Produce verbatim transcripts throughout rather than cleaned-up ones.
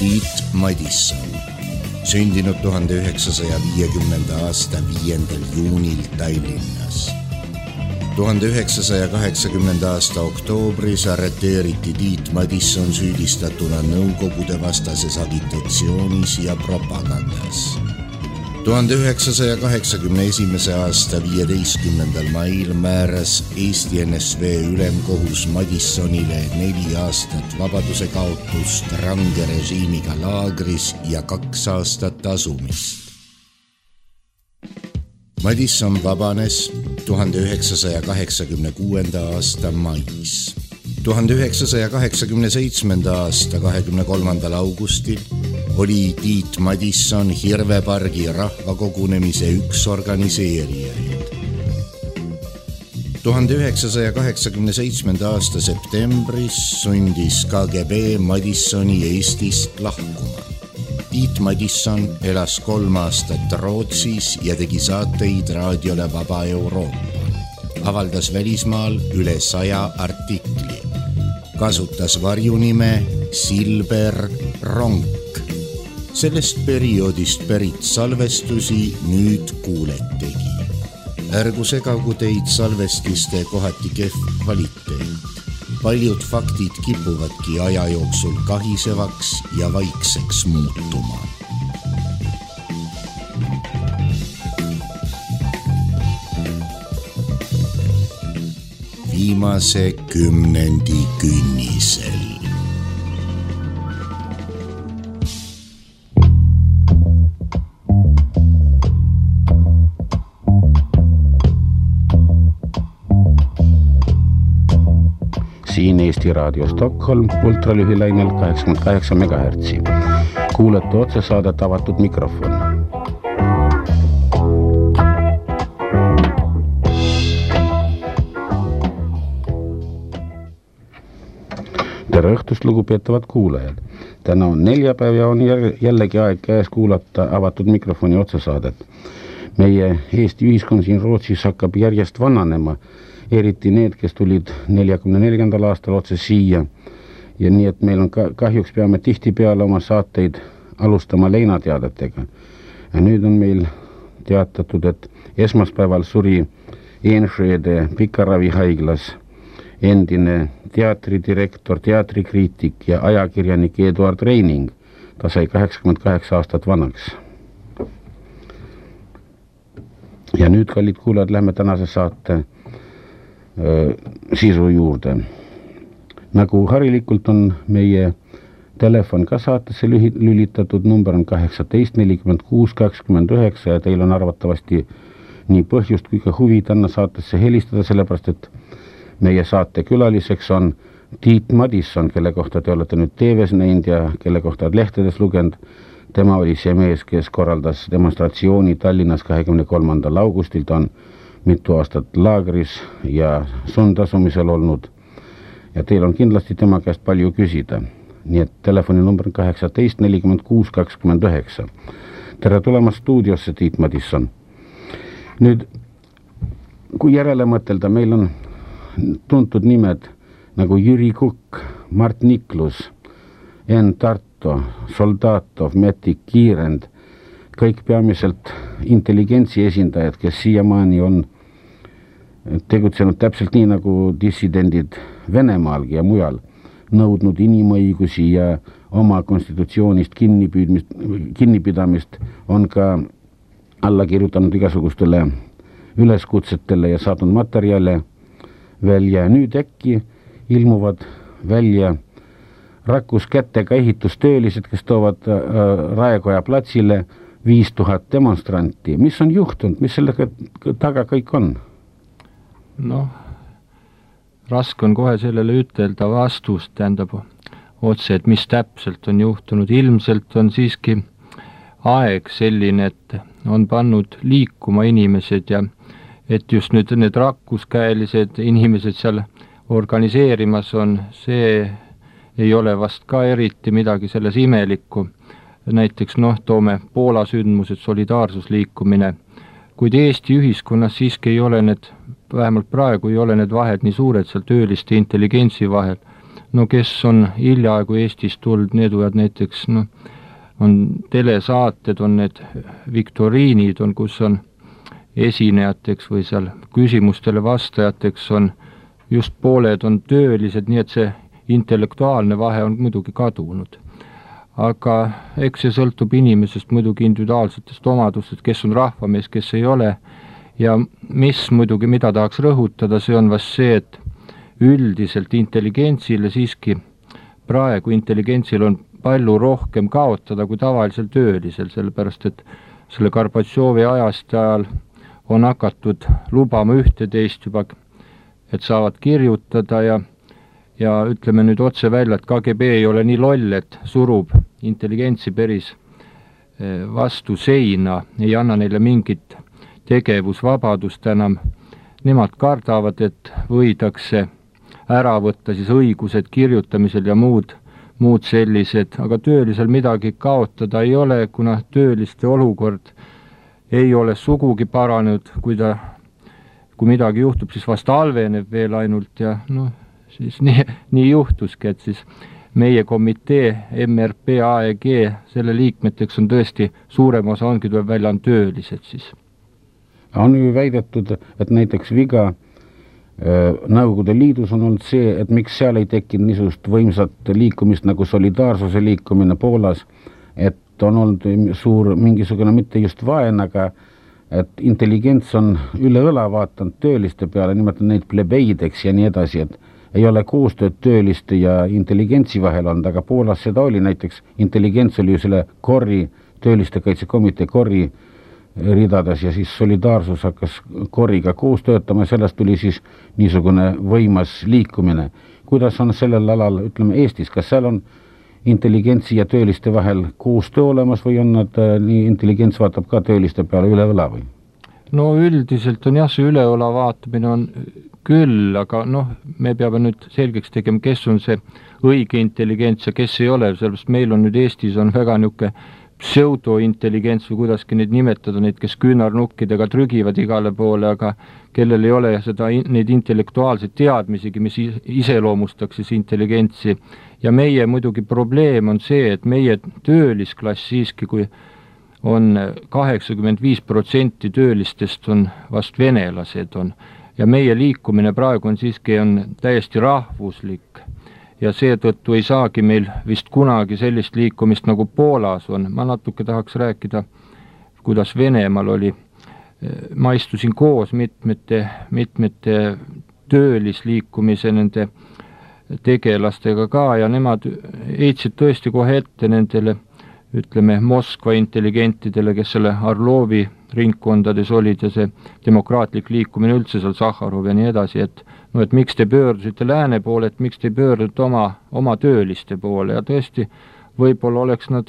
Tiit Madisson, sündinud tuhande üheksasaja viiekümnenda aasta viiendal juunil Tallinnas. tuhande üheksasaja kaheksakümnenda aasta oktoobris arreteeriti Tiit Madisson süüdistatuna Nõukogude vastases agitatsioonis ja propagandas. tuhande üheksasaja kaheksakümne esimese aasta viieteistkümnendal mail määras Eesti N S V ülemkohus Madissonile neli aastat vabaduse kaotust range režiimiga laagris ja kaks aastat asumist. Madisson vabanes tuhande üheksasaja kaheksakümne kuuenda aasta mais. tuhande üheksasaja kaheksakümne seitsmenda aasta kahekümne kolmandal augustil oli Tiit Madisson Hirvepargi rahvakogunemise üks organiseerijaid. tuhande üheksasaja kaheksakümne seitsmenda aasta septembris sundis K G B Madissoni Eestist lahkuma. Tiit Madisson elas kolm aastat Rootsis ja tegi saateid raadiole Vaba Euroopa. Avaldas välismaal üle saja artikli. Kasutas varjunime Silber Ronk. Sellest perioodist pärit salvestusi nüüd kuuletegi. Ärgu segagu teid salvestiste kohati kehv kvaliteet. Paljud faktid kipuvadki aja jooksul kahisevaks ja vaikseks muutuma. Viimase kümnendi künnisel. Siin Eesti Raadio Stockholm ultralühilainel kaheksakümmend kaheksa megahertsi. Kuulete otsesaadet Avatud mikrofon. Tere õhtust, lugupeetavad kuulajad. Täna on neljapäev ja on jällegi aeg käes kuulata Avatud mikrofoni otsesaadet. Meie Eesti ühiskond siin Rootsis hakkab järjest vananema, eriti need, kes tulid neljakümne neljandal aastal otse siia. Ja nii, et meil on kahjuks peame tihti peale oma saateid alustama leinateadetega. Ja nüüd on meil teatatud, et esmaspäeval suri Enschede Pikaravihaiglas endine teatridirektor, teatrikriitik ja ajakirjanik Eduard Reining. Ta sai kaheksakümmend kaheksa aastat vanaks. Ja nüüd, kallid kuulajad, lähme tänase saate sisu juurde. Nagu harilikult on meie telefon ka saatesse lülitatud, number on kaheksateist nelikümmend kuus kakskümmend üheksa ja teil on arvatavasti nii põhjust kui ka huvi tänna saatesse helistada, sellepärast et meie saate külaliseks on Tiit Madisson, kelle kohta te olete nüüd T V-s näinud ja kelle kohta lehtedes lugenud. Tema oli see mees, kes korraldas demonstratsiooni Tallinnas kahekümne kolmandal augustil, ta on mitu aastat laagris ja sundasumisel olnud ja teil on kindlasti tema käest palju küsida. Nii et telefoninumber on kaheksateist nelikümmend kuus kakskümmend üheksa. Tere tulemast stuudiosse, Tiit Madisson. Nüüd, kui järele mõtelda, meil on tuntud nimed nagu Jüri Kukk, Mart Niklus, Enn Tarto, Soldatov, Meti Kiirend, kõik peamiselt intelligentsi esindajad, kes siiamaani on tegutsenud täpselt nii nagu dissidendid Venemaalgi ja mujal, nõudnud inimõigusi ja oma konstitutsioonist kinnipidamist, on ka alla kirjutanud igasugustele üleskutsetele ja saadnud materjale välja. Nüüd äkki ilmuvad välja rakkuskättega ehitustöölised, kes toovad Raekoja platsile viis tuhat demonstranti. Mis on juhtunud? Mis sellega taga kõik on? Noh, raske on kohe sellele ütelda vastust, tähendab otse, et mis täpselt on juhtunud. Ilmselt on siiski aeg selline, et on pannud liikuma inimesed ja et just nüüd need rakkuskäelised inimesed seal organiseerimas on, see ei ole vast ka eriti midagi selles imelikku. Näiteks noh, toome Poola sündmused, solidaarsusliikumine, kuid Eesti ühiskonnas siiski ei ole need, vähemalt praegu ei ole need vahed nii suured seal tööliste intelligentsi vahel, no kes on hiljaaegu Eestist tulnud, need võivad näiteks, noh, on telesaated, on need viktoriinid, on, kus on esinejateks või seal küsimustele vastajateks on just pooled on töölised, nii et see intellektuaalne vahe on muidugi kadunud. Aga eks see sõltub inimesest muidugi individuaalsetest omadustest, kes on rahvamees, kes ei ole, ja mis muidugi, mida tahaks rõhutada, see on vast see, et üldiselt intelligentsile siiski, praegu intelligentsil on palju rohkem kaotada kui tavalisel töölisel, sellepärast et selle Gorbatšovi ajast ajal on hakatud lubama ühte teist juba, et saavad kirjutada ja, ja ütleme nüüd otse välja, et K G B ei ole nii loll, et surub intelligentsi päris vastu seina, ei anna neile mingit tegevusvabadust enam. Nemad kardavad, et võidakse ära võtta siis õigused kirjutamisel ja muud, muud sellised, aga töölisel midagi kaotada ei ole, kuna tööliste olukord ei ole sugugi paranenud, kui ta, kui midagi juhtub, siis vast halveneb veel ainult ja noh, siis nii, nii juhtuski, et siis meie komitee M R P A E G, selle liikmeteks on tõesti suurem osa ongi, tuleb välja on töölised siis. On ju väidetud, et näiteks viga Nõukogude Liidus on olnud see, et miks seal ei tekkinud niisugust võimsat liikumist nagu solidaarsuse liikumine Poolas, et on olnud suur mingisugune mitte just vaen, aga et intelligents on üle õla vaatanud tööliste peale, nimelt neid plebeideks ja nii edasi, et ei ole koostööd tööliste ja intelligentsi vahel olnud, aga Poolas seda oli, näiteks intelligents oli ju selle korri, tööliste kaitsekomitee korri ridades ja siis solidaarsus hakkas korriga koos töötama ja sellest tuli siis niisugune võimas liikumine. Kuidas on sellel alal, ütleme Eestis, kas seal on intelligentsi ja tööliste vahel koostöö olemas või on nad, nii intelligents vaatab ka tööliste peale üle õla või? No üldiselt on jah, see üle õla vaatamine on küll, aga noh, me peame nüüd selgeks tegema, kes on see õige intelligents ja kes ei ole, sellepärast meil on nüüd Eestis on väga niuke pseudointelligents või kuidaski neid nimetada, neid, kes küünarnukkidega trügivad igale poole, aga kellel ei ole seda, neid intellektuaalseid teadmisigi, mis iseloomustaks siis intelligentsi. Ja meie muidugi probleem on see, et meie töölisklass siiski, kui on kaheksakümmend viis protsenti töölistest on vast venelased on, ja meie liikumine praegu on siiski on täiesti rahvuslik. Ja seetõttu ei saagi meil vist kunagi sellist liikumist nagu Poolas on. Ma natuke tahaks rääkida, kuidas Venemaal oli. Ma istusin koos mitmete, mitmete töölisliikumise nende tegelastega ka ja nemad heitsid tõesti kohe ette nendele, ütleme, Moskva intelligentidele, kes selle Arlovi ringkondades olid ja see demokraatlik liikumine üldse seal Sahharov ja nii edasi, et no et miks te pöördusite lääne poole, et miks te pöördute oma, oma tööliste poole ja tõesti, võib-olla oleks nad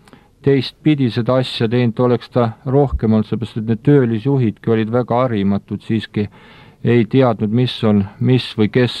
teistpidi seda asja teinud, oleks ta rohkem olnud, seepärast et need töölisjuhidki olid väga harimatud, siiski ei teadnud, mis on, mis või kes,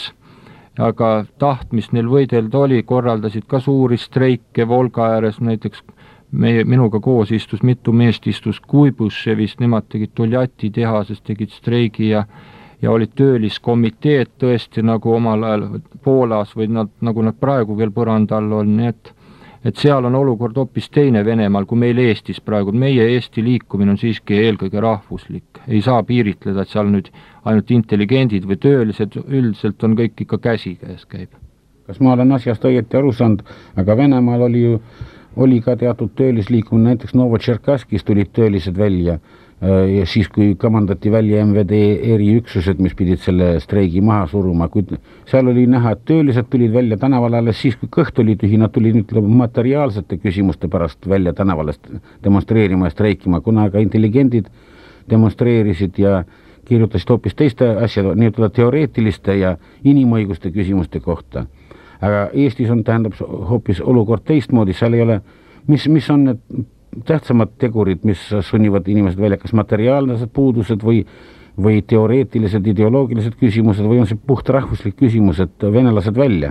aga tahtmist neil võidelda oli, korraldasid ka suuri streike Volga ääres, näiteks meie, minuga koos istus, mitu meest istus Kuibuševist, nemad tegid Toljatti tehases, tegid streigi ja ja olid tööliskomiteed tõesti nagu omal ajal Poolas või nad, nagu nad praegu veel põranda all on, nii et, et seal on olukord hoopis teine Venemaal kui meil Eestis praegu. Meie Eesti liikumine on siiski eelkõige rahvuslik. Ei saa piiritleda, et seal nüüd ainult intelligendid või töölised üldiselt on kõik ikka käsi käes käib. Kas ma olen asjast õieti aru saanud, aga Venemaal oli ju oli ka teatud töölisliikumine, näiteks Novotšerkaskis tulid töölised välja ja siis, kui kamandati välja M V D eriüksused, mis pidid selle streigi maha suruma, kuid seal oli näha, et töölised tulid välja tänavale alles siis, kui kõht oli tühi, nad tulid nüüd materiaalsete küsimuste pärast välja tänavale demonstreerima ja streikima, kuna ka intelligendid demonstreerisid ja kirjutasid hoopis teiste asjade, nii-öelda teoreetiliste ja inimõiguste küsimuste kohta. Aga Eestis on, tähendab, hoopis olukord teistmoodi, seal ei ole, mis, mis on need tähtsamad tegurid, mis sunnivad inimesed välja, kas materiaalsed puudused või, või teoreetilised, ideoloogilised küsimused või on see puht rahvuslik küsimus, et venelased välja?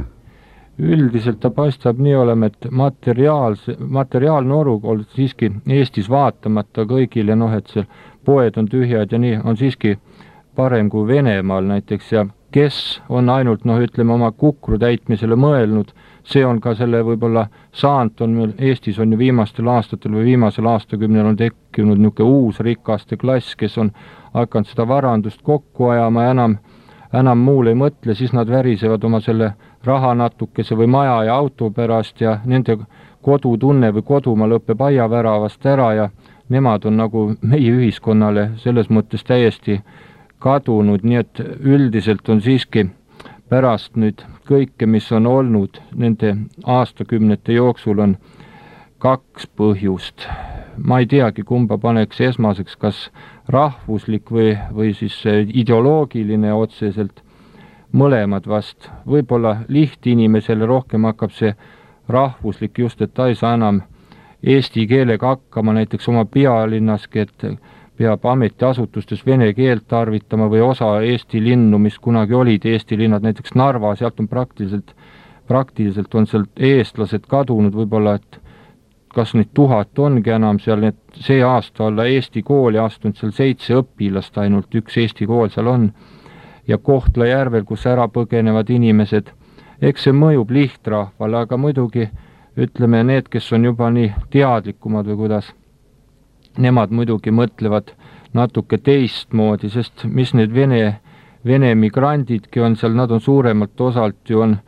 Üldiselt ta paistab nii olema, et materiaalse, materiaalne olukord siiski Eestis vaatamata kõigile, noh, et see poed on tühjad ja nii, on siiski parem kui Venemaal näiteks ja kes on ainult noh, ütleme oma kukru täitmisele mõelnud, see on ka selle võib-olla saant on meil Eestis on ju viimastel aastatel või viimasel aastakümnel on tekkinud niisugune uus rikaste klass, kes on hakanud seda varandust kokku ajama ja enam, enam muul ei mõtle, siis nad värisevad oma selle raha natukese või maja ja auto pärast ja nende kodutunne või kodumaa lõpeb aiaväravast ära ja nemad on nagu meie ühiskonnale selles mõttes täiesti kadunud, nii et üldiselt on siiski pärast nüüd kõike, mis on olnud nende aastakümnete jooksul, on kaks põhjust. Ma ei teagi, kumba paneks esmaseks, kas rahvuslik või, või siis ideoloogiline otseselt, mõlemad vast. Võib-olla lihtinimesele rohkem hakkab see rahvuslik just, et ta ei saa enam eesti keelega hakkama näiteks oma pealinnaski, et peab ametiasutustes vene keelt tarvitama või osa Eesti linnu, mis kunagi olid Eesti linnad, näiteks Narva, sealt on praktiliselt, praktiliselt on sealt eestlased kadunud, võib-olla, et kas nüüd tuhat ongi enam seal, et see aasta olla Eesti kooli astunud seal seitse õpilast, ainult üks Eesti kool seal on, ja Kohtla-Järvel, kus ära põgenevad inimesed, eks see mõjub lihtrahvale, aga muidugi ütleme need, kes on juba nii teadlikumad või kuidas, nemad muidugi mõtlevad natuke teistmoodi, sest mis need vene, vene migrandidki on seal, nad on suuremalt osalt ju on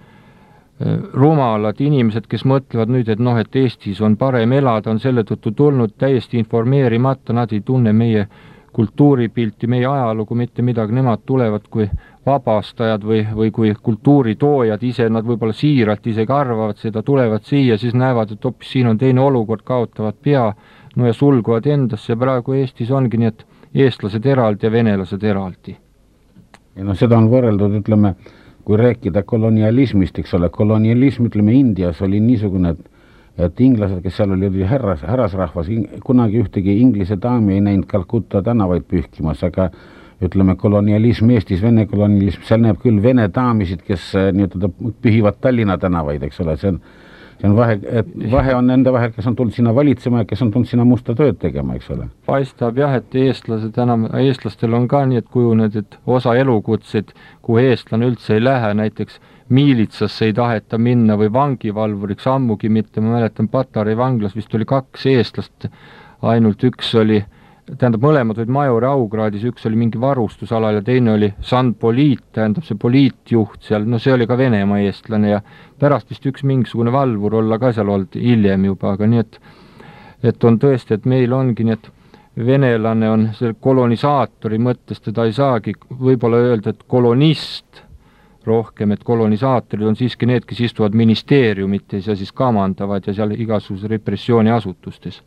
rumalad inimesed, kes mõtlevad nüüd, et noh, et Eestis on parem elada, on selle tõttu tulnud täiesti informeerimata, nad ei tunne meie kultuuripilti, meie ajalugu, mitte midagi, nemad tulevad kui vabastajad või, või kui kultuuritoojad ise, nad võib-olla siiralt isegi arvavad seda, tulevad siia, siis näevad, et hoopis siin on teine olukord, kaotavad pea, no ja sulguvad endasse, praegu Eestis ongi nii, et eestlased eraldi ja venelased eraldi. Ja no seda on võrreldud, ütleme, kui rääkida kolonialismist, eks ole, kolonialism, ütleme, Indias oli niisugune, et, et inglased, kes seal oli härras, härrasrahvas, kunagi ühtegi inglise daami ei näinud Calcutta tänavaid pühkimas, aga ütleme, kolonialism Eestis, Vene kolonialism, seal näeb küll Vene daamisid, kes nii-öelda pühivad Tallinna tänavaid, eks ole, see on See on vahe, et vahe on nende vahel, kes on tulnud sinna valitsema ja kes on tulnud sinna musta tööd tegema, eks ole. Paistab jah, et eestlased enam, eestlastel on ka nii, et kujuned, et osa elukutseid, kuhu eestlane üldse ei lähe, näiteks miilitsasse ei taheta minna või vangivalvuriks ammugi mitte, ma mäletan, Patarei vanglas vist oli kaks eestlast, ainult üks oli, tähendab, mõlemad olid majori aukraadis, üks oli mingi varustusalal ja teine oli Sanpoliit, tähendab see poliitjuht seal, no see oli ka Venemaa eestlane ja pärast vist üks mingisugune valvur olla ka seal olnud hiljem juba, aga nii et, et on tõesti, et meil ongi nii, et venelane on selle kolonisaatori mõttes, teda ei saagi võib-olla öelda, et kolonist rohkem, et kolonisaatorid on siiski need, kes istuvad ministeeriumites ja siis kamandavad ja seal igasuguse repressiooniasutustes.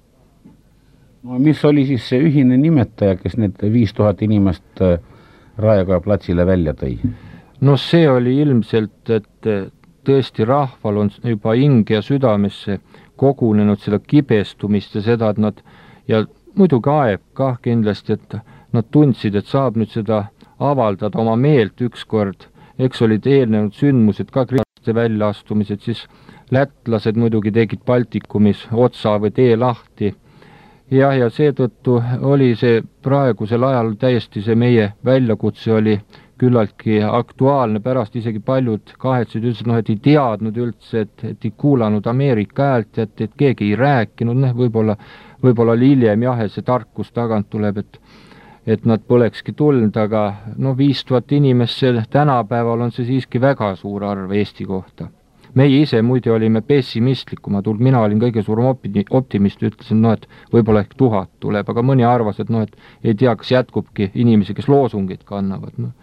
No mis oli siis see ühine nimetaja, kes need viis tuhat inimest Raekoja platsile välja tõi? No see oli ilmselt, et tõesti rahval on juba hinge ja südamesse kogunenud seda kibestumist ja seda, et nad, ja muidugi aeg kah kindlasti, et nad tundsid, et saab nüüd seda avaldada oma meelt ükskord, eks olid eelnenud sündmused ka kristlaste väljaastumised, siis lätlased muidugi tegid Baltikumis otsa või tee lahti. Jah, ja seetõttu oli see praegusel ajal täiesti see meie väljakutse oli küllaltki aktuaalne, pärast isegi paljud kahetsid üldse, noh, et ei teadnud üldse, et, et ei kuulanud Ameerika häält, et, et keegi ei rääkinud, noh, võib-olla, võib-olla hiljem jah, see tarkus tagant tuleb, et, et nad polekski tulnud, aga no viis tuhat inimest, tänapäeval on see siiski väga suur arv Eesti kohta. Meie ise muide olime pessimistlikumad, mina olin kõige suurem optimist, ütlesin, no, et võib-olla ehk tuhat tuleb, aga mõni arvas, et no, et ei tea, kas jätkubki inimesi, kes loosungid kannavad. No.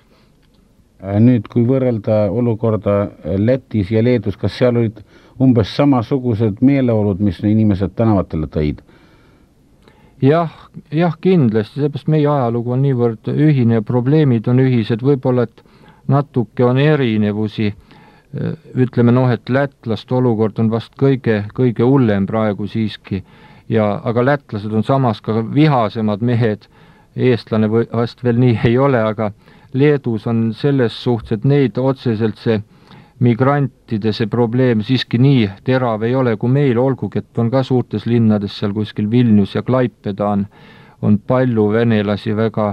Nüüd, kui võrrelda olukorda Lätis ja Leedus, kas seal olid umbes samasugused meeleolud, mis inimesed tänavatele tõid? Jah, jah, kindlasti, seepärast meie ajalugu on niivõrd ühine ja probleemid on ühised, võib-olla, et natuke on erinevusi, ütleme noh, et lätlast olukord on vast kõige, kõige hullem praegu siiski, ja, aga lätlased on samas ka vihasemad mehed, eestlane või vast veel nii ei ole, aga Leedus on selles suhtes, et neid otseselt see migrantide see probleem siiski nii terav ei ole kui meil, olgugi, et on ka suurtes linnades seal kuskil Vilnius ja Klaipeda on, on palju venelasi väga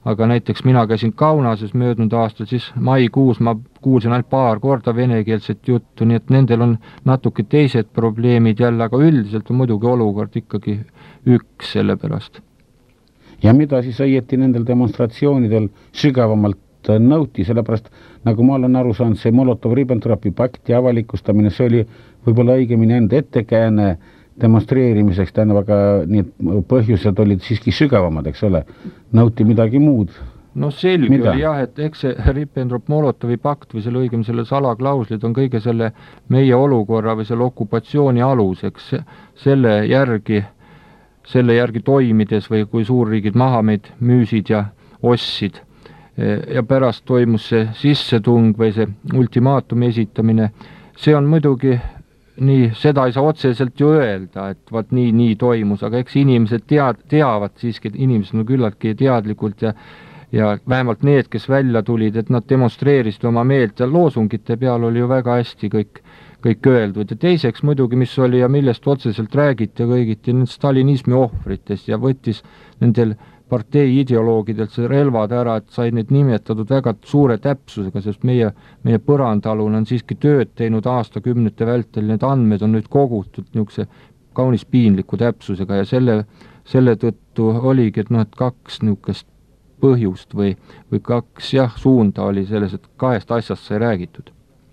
aga näiteks mina käisin Kaunases möödunud aastal, siis maikuus ma kuulsin ainult paar korda venekeelset juttu, nii et nendel on natuke teised probleemid jälle, aga üldiselt on muidugi olukord ikkagi üks selle pärast. Ja mida siis õieti nendel demonstratsioonidel sügavamalt nõuti, sellepärast nagu ma olen aru saanud, see Molotov-Ribbentropi pakti avalikustamine, see oli võib-olla õigemini enda ettekääne demonstreerimiseks, tähendab, aga need põhjused olid siiski sügavamad, eks ole, nõuti midagi muud. No selge Mida? Oli jah, et eks see Ribbentrop-Molotovi pakt või selle õigem selle salaklauslid on kõige selle meie olukorra või selle okupatsiooni aluseks, selle järgi, selle järgi toimides või kui suurriigid maha meid müüsid ja ostsid ja pärast toimus see sissetung või see ultimaatumi esitamine, see on muidugi nii, seda ei saa otseselt ju öelda, et vaat nii, nii toimus, aga eks inimesed tead, teavad siiski, et inimesed on küllaltki teadlikult ja, ja vähemalt need, kes välja tulid, et nad demonstreerisid oma meelt ja loosungite peal oli ju väga hästi kõik, kõik öeldud. Ja teiseks muidugi, mis oli ja millest otseselt räägiti ja kõigiti need stalinismi ohvritest ja võttis nendel partei ideoloogidelt see relvad ära, et sai neid nimetatud väga suure täpsusega, sest meie, meie põrandalun on siiski tööd teinud aastakümnete vältel, need andmed on nüüd kogutud niisuguse kaunis piinliku täpsusega ja selle, selle tõttu oligi, et noh, et kaks niisugust põhjust või, või kaks jah, suunda oli selles, et kahest asjast sai räägitud.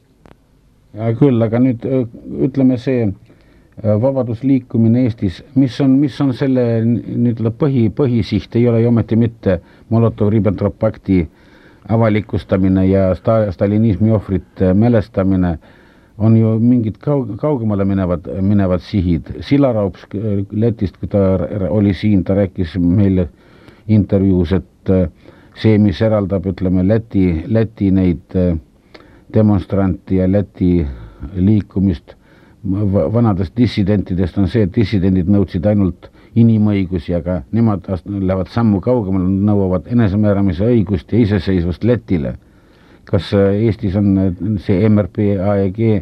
Ja küll, aga nüüd ütleme see vabadusliikumine Eestis, mis on, mis on selle nüüd põhi, põhisiht, ei ole ju ometi mitte Molotov-Ribbentrop pakti avalikustamine ja sta, stalinismi ohvrite mälestamine, on ju mingid kaug, kaugemale minevad, minevad sihid. Silaraups Lätist, kui ta oli siin, ta rääkis meile intervjuus, et see, mis eraldab, ütleme, Läti, Läti neid demonstranti ja Läti liikumist vanadest dissidentidest on see, et dissidendid nõudsid ainult inimõigusi, aga nemad lähevad sammu kaugemale, nõuavad enesemääramise õigust ja iseseisvust Lätile. Kas Eestis on see M R P A E G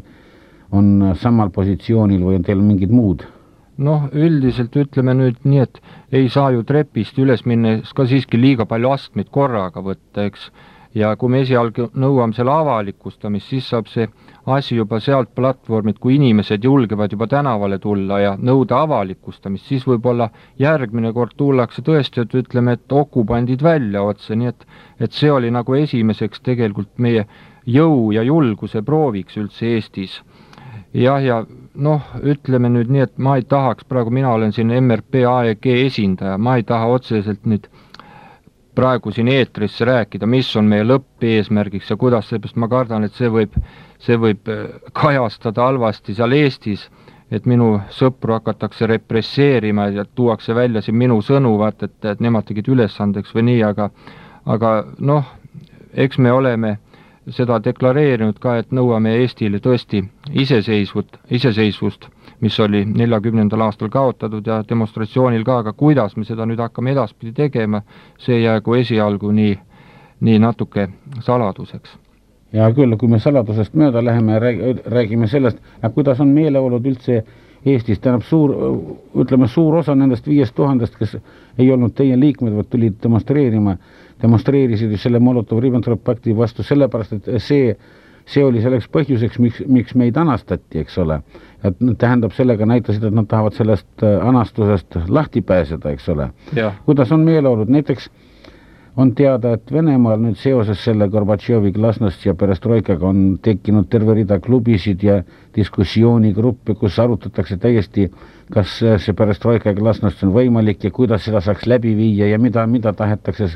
on samal positsioonil või on teil mingid muud? Noh, üldiselt ütleme nüüd nii, et ei saa ju trepist üles minna, ka siiski liiga palju astmeid korraga võtta, eks. Ja kui me esialgu nõuame selle avalikustamist, siis saab see asi juba sealt platvormid, kui inimesed julgevad juba tänavale tulla ja nõuda avalikustamist, siis võib-olla järgmine kord tullakse tõesti, et ütleme, et okupandid välja otse, nii et, et see oli nagu esimeseks tegelikult meie jõu ja julguse prooviks üldse Eestis. Jah, ja noh, ütleme nüüd nii, et ma ei tahaks, praegu mina olen siin M R P A E G esindaja, ma ei taha otseselt nüüd praegu siin eetrisse rääkida, mis on meie lõppeesmärgiks ja kuidas, seepärast ma kardan, et see võib, see võib kajastada halvasti seal Eestis, et minu sõpru hakatakse represseerima ja tuuakse välja siin minu sõnu, vaat, et, et nemad tegid ülesandeks või nii, aga, aga noh, eks me oleme seda deklareerinud ka, et nõuame Eestile tõesti iseseisvut, iseseisvust, mis oli neljakümnendal aastal kaotatud ja demonstratsioonil ka, aga kuidas me seda nüüd hakkame edaspidi tegema, see jäägu esialgu nii, nii natuke saladuseks. Ja küll, kui me saladusest mööda läheme ja räägime sellest, kuidas on meeleolud üldse Eestis, tähendab suur, ütleme suur osa nendest viiest tuhandest, kes ei olnud teie liikmed, vaid tulid demonstreerima, demonstreerisid ju selle Molotov-Ribbentrop pakti vastu sellepärast, et see, see oli selleks põhjuseks, miks, miks meid anastati, eks ole. Et tähendab, sellega näitasid, et nad tahavad sellest anastusest lahti pääseda, eks ole. Ja. Kuidas on meeleolud? Näiteks on teada, et Venemaal nüüd seoses selle Gorbatšovi glasnost ja perestroikaga on tekkinud terve rida klubisid ja diskussioonigruppe, kus arutatakse täiesti, kas see perestroika ja glasnost on võimalik ja kuidas seda saaks läbi viia ja mida, mida tahetakse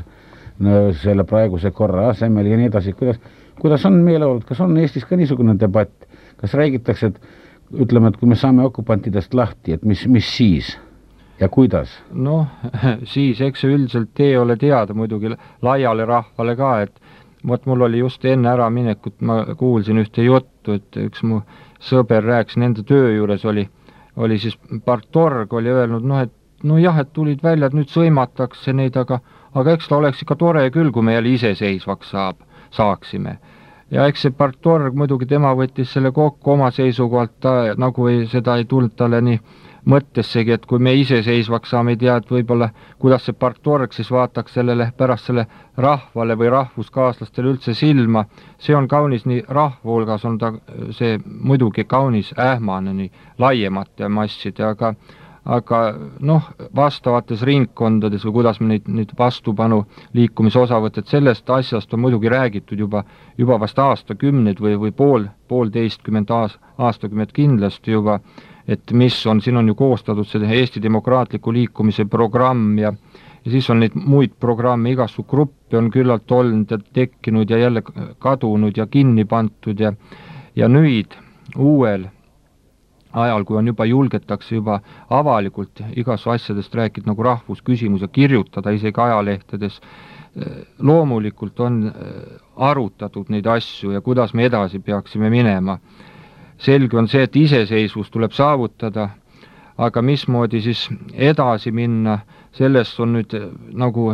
selle praeguse korra asemel ja nii edasi. Kuidas, kuidas on meeleolud? Kas on Eestis ka niisugune debatt? Kas räägitakse, et ütleme, et kui me saame okupantidest lahti, et mis, mis siis? Ja kuidas? Noh, siis eks see üldiselt ei ole teada muidugi laiale rahvale ka, et võt mul oli just enne ära minekut, ma kuulsin ühte juttu, et üks mu sõber rääkis, nende töö juures oli, oli siis partorg oli öelnud, noh, et no jah, et tulid välja, et nüüd sõimatakse neid, aga, aga eks ta oleks ikka tore küll, kui me jälle iseseisvaks saab, saaksime. Ja eks see partorg muidugi tema võttis selle kokku oma seisukohalt, ta nagu ei, seda ei tulnud talle nii mõttessegi, et kui me iseseisvaks saame, ei tea, et võib-olla kuidas see partorg siis vaataks sellele pärast selle rahvale või rahvuskaaslastele üldse silma. See on kaunis nii rahva hulgas, on ta see muidugi kaunis ähmane nii laiemate masside, aga aga noh, vastavates ringkondades või kuidas me neid, neid vastupanu liikumise osavõtted, sellest asjast on muidugi räägitud juba, juba vast aastakümned või, või pool, poolteistkümmend aast, aastakümmet kindlasti juba, et mis on, siin on ju koostatud see Eesti demokraatliku liikumise programm ja, ja siis on neid muid programme, igasugu gruppi on küllalt olnud ja tekkinud ja jälle kadunud ja kinni pantud ja, ja nüüd uuel ajal, kui on juba julgetakse juba avalikult igasu asjadest rääkida nagu rahvusküsimus ja kirjutada isegi ajalehtedes, loomulikult on arutatud neid asju ja kuidas me edasi peaksime minema. Selge on see, et iseseisvus tuleb saavutada, aga mismoodi siis edasi minna, sellest on nüüd nagu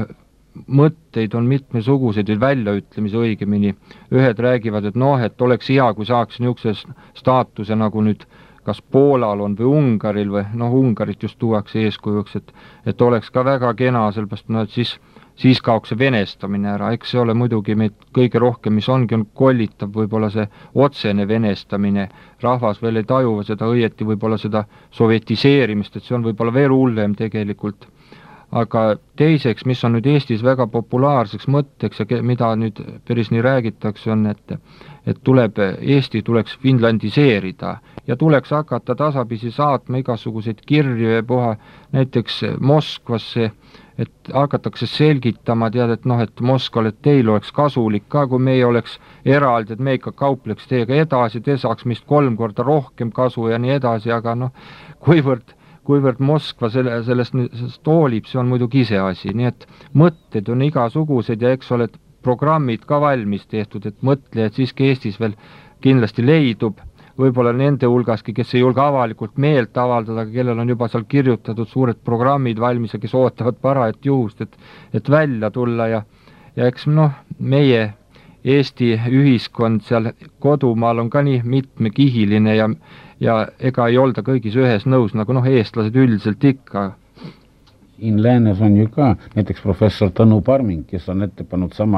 mõtteid on mitmesuguseid või väljaütlemise õigemini. Ühed räägivad, et noh, et oleks hea, kui saaks niisuguse staatuse nagu nüüd kas Poolal on või Ungaril või noh, Ungarit just tuuakse eeskujuks, et, et oleks ka väga kena, sellepärast no, et siis, siis kaoks see venestamine ära, eks see ole muidugi meid kõige rohkem, mis ongi, on kollitav võib-olla see otsene venestamine, rahvas veel ei taju seda õieti, võib-olla seda sovjetiseerimist, et see on võib-olla veel hullem tegelikult. Aga teiseks, mis on nüüd Eestis väga populaarseks mõtteks ja mida nüüd päris nii räägitakse, on, et, et tuleb, Eesti tuleks finlandiseerida ja tuleks hakata tasapisi saatma igasuguseid kirju ja puha näiteks Moskvasse, et hakatakse selgitama, tead, et noh, et Moskval, et teil oleks kasulik ka, kui meie oleks eraldi, et me ikka kaupleks teiega edasi, te saaks meist kolm korda rohkem kasu ja nii edasi, aga noh, kuivõrd kuivõrd Moskva selle, sellest, sellest hoolib, see on muidugi ise asi, nii et mõtted on igasugused ja eks ole programmid ka valmis tehtud, et mõtlejad siiski Eestis veel kindlasti leidub, võib-olla nende hulgaski, kes ei julge avalikult meelt avaldada, kellel on juba seal kirjutatud suured programmid valmis ja kes ootavad parajat juhust, et, et välja tulla ja, ja eks noh, meie Eesti ühiskond seal kodumaal on ka nii mitmekihiline ja ja ega ei olda kõigis ühes nõus, nagu noh, eestlased üldiselt ikka. Siin läänes on ju ka näiteks professor Tõnu Parming, kes on ette pannud sama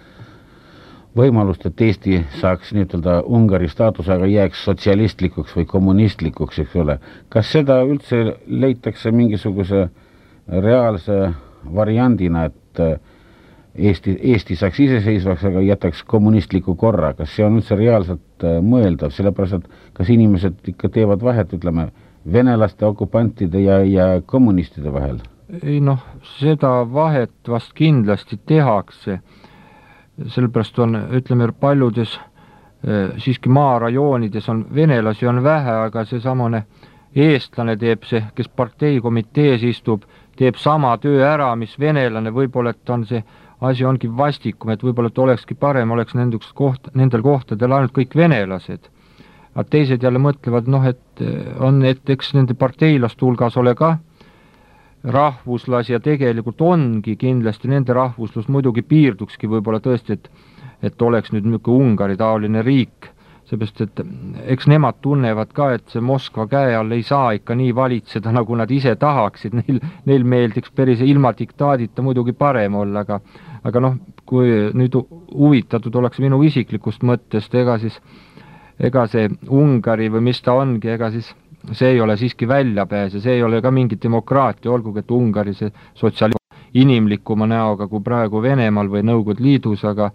võimalust, et Eesti saaks nii-öelda Ungari staatuse, aga jääks sotsialistlikuks või kommunistlikuks, eks ole. Kas seda üldse leitakse mingisuguse reaalse variandina, et Eesti, Eesti saaks iseseisvaks, aga jätaks kommunistliku korra, kas see on üldse reaalselt mõeldav, sellepärast, et kas inimesed ikka teevad vahet, ütleme, venelaste, okupantide ja, ja kommunistide vahel? Ei noh, seda vahet vast kindlasti tehakse, sellepärast on, ütleme, paljudes eh, siiski maarajoonides on venelasi on vähe, aga see samane eestlane teeb see, kes parteikomitees istub, teeb sama töö ära, mis venelane, võib-olla, et on see asi ongi vastikum, et võib-olla et olekski parem, oleks nendeks koht, nendel kohtadel ainult kõik venelased. Aga teised jälle mõtlevad, noh, et on, et eks nende parteilaste hulgas ole ka rahvuslasi ja tegelikult ongi kindlasti nende rahvuslus muidugi piirdukski võib-olla tõesti, et, et oleks nüüd niisugune Ungari taoline riik, seepärast, et eks nemad tunnevad ka, et see Moskva käe all ei saa ikka nii valitseda, nagu nad ise tahaksid, neil, neil meeldiks päris ilma diktaadita muidugi parem olla, aga aga noh, kui nüüd huvitatud oleks minu isiklikust mõttest, ega siis ega see Ungari või mis ta ongi, ega siis see ei ole siiski väljapääs ja see ei ole ka mingi demokraatia, olgugi et Ungari see sotsialism inimlikuma näoga kui praegu Venemaal või Nõukogude Liidus, aga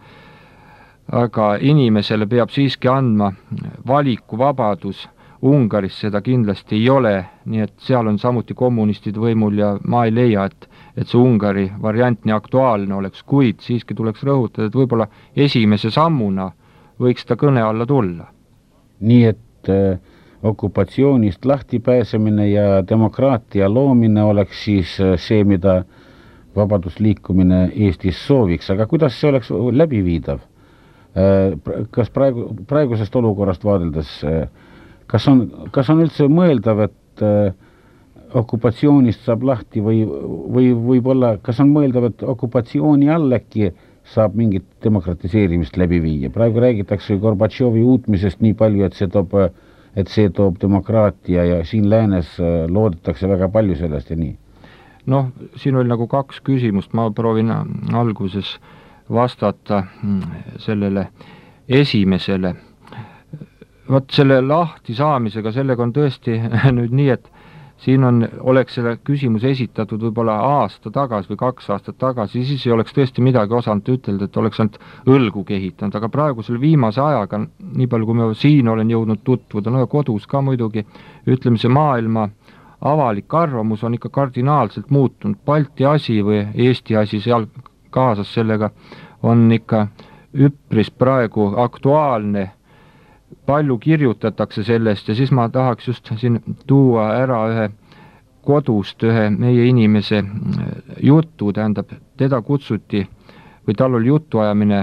aga inimesele peab siiski andma valikuvabadus. Ungaris seda kindlasti ei ole, nii et seal on samuti kommunistid võimul ja ma ei leia, et, et see Ungari variant nii aktuaalne oleks, kuid siiski tuleks rõhutada, et võib-olla esimese sammuna võiks ta kõne alla tulla. Nii et äh, okupatsioonist lahtipääsemine ja demokraatia loomine oleks siis äh, see, mida vabadusliikumine Eestis sooviks, aga kuidas see oleks läbiviidav? Äh, kas praegu, praegusest olukorrast vaadeldes äh, Kas on, kas on üldse mõeldav, et äh, okupatsioonist saab lahti või, või võib-olla, kas on mõeldav, et okupatsiooni all äkki saab mingit demokratiseerimist läbi viia? Praegu räägitakse Gorbatšovi uutmisest nii palju, et see toob et see toob demokraatia ja siin läänes loodetakse väga palju sellest ja nii? Noh, siin oli nagu kaks küsimust, ma proovin alguses vastata sellele esimesele. Vot selle lahti saamisega, sellega on tõesti nüüd nii, et siin on, oleks selle küsimuse esitatud võib-olla aasta tagasi või kaks aastat tagasi, siis ei oleks tõesti midagi osanud ütelda, et oleks ainult õlgu kehitanud, aga praegu selle viimase ajaga, nii palju kui ma siin olen jõudnud tutvuda, no ja kodus ka muidugi, ütleme see maailma avalik arvamus on ikka kardinaalselt muutunud, Balti asi või Eesti asi seal kaasas sellega on ikka üpris praegu aktuaalne, palju kirjutatakse sellest ja siis ma tahaks just siin tuua ära ühe kodust ühe meie inimese jutu, tähendab, teda kutsuti või tal oli jutuajamine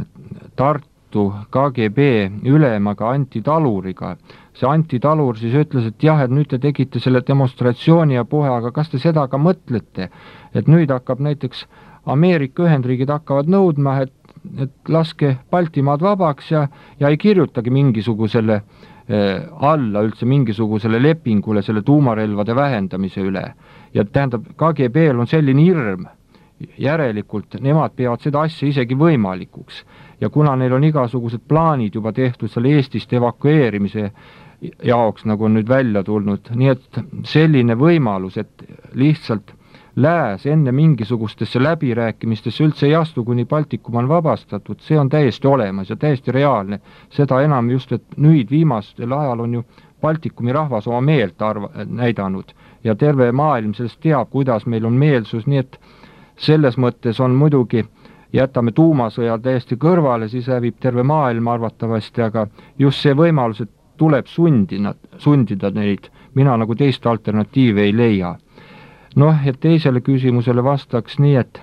Tartu K G B ülemaga Anti Taluriga. See Anti Talur siis ütles, et jah, et nüüd te tegite selle demonstratsiooni ja puhe, aga kas te seda ka mõtlete, et nüüd hakkab näiteks Ameerika Ühendriigid hakkavad nõudma, et et laske Baltimaad vabaks ja, ja ei kirjutagi mingisugusele eh, alla üldse mingisugusele lepingule selle tuumarelvade vähendamise üle. Ja tähendab, K G B-l on selline hirm, järelikult nemad peavad seda asja isegi võimalikuks. Ja kuna neil on igasugused plaanid juba tehtud selle Eestist evakueerimise jaoks, nagu on nüüd välja tulnud, nii et selline võimalus, et lihtsalt lääs enne mingisugustesse läbirääkimistesse üldse ei astu, kuni Baltikum on vabastatud, see on täiesti olemas ja täiesti reaalne. Seda enam just, et nüüd viimastel ajal on ju Baltikumi rahvas oma meelt arva, näidanud ja terve maailm sellest teab, kuidas meil on meelsus, nii et selles mõttes on muidugi, jätame tuumasõja täiesti kõrvale, siis hävib terve maailm arvatavasti, aga just see võimalus, et tuleb sundida, sundida neid, mina nagu teist alternatiive ei leia. Noh, ja teisele küsimusele vastaks nii, et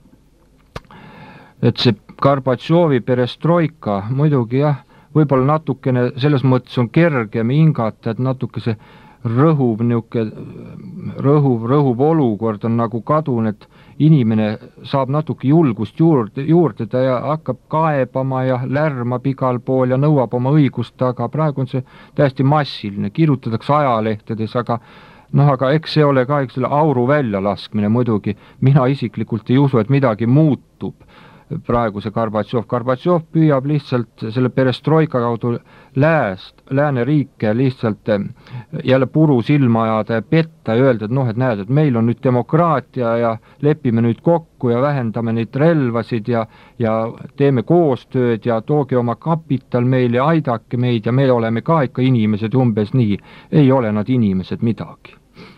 et see Gorbatšovi perestroika muidugi jah, võib-olla natukene selles mõttes on kergem hingata, et natuke see rõhuv, niuke, rõhuv, rõhuv olukord on nagu kadun, et inimene saab natuke julgust juurde, juurde ta ja hakkab kaebama ja lärmab igal pool ja nõuab oma õigust, aga praegu on see täiesti massiline, kirjutatakse ajalehtedes, aga noh, aga eks see ole ka eks selle auru välja laskmine muidugi. Mina isiklikult ei usu, et midagi muutub praegu see Gorbatšov. Gorbatšov püüab lihtsalt selle perestroika kaudu lääst, lääneriike lihtsalt jälle puru silma ajada ja petta ja öelda, et noh, et näed, et meil on nüüd demokraatia ja lepime nüüd kokku ja vähendame neid relvasid ja, ja teeme koostööd ja tooge oma kapital meil ja aidake meid ja me oleme ka ikka inimesed umbes nii. Ei ole nad inimesed midagi.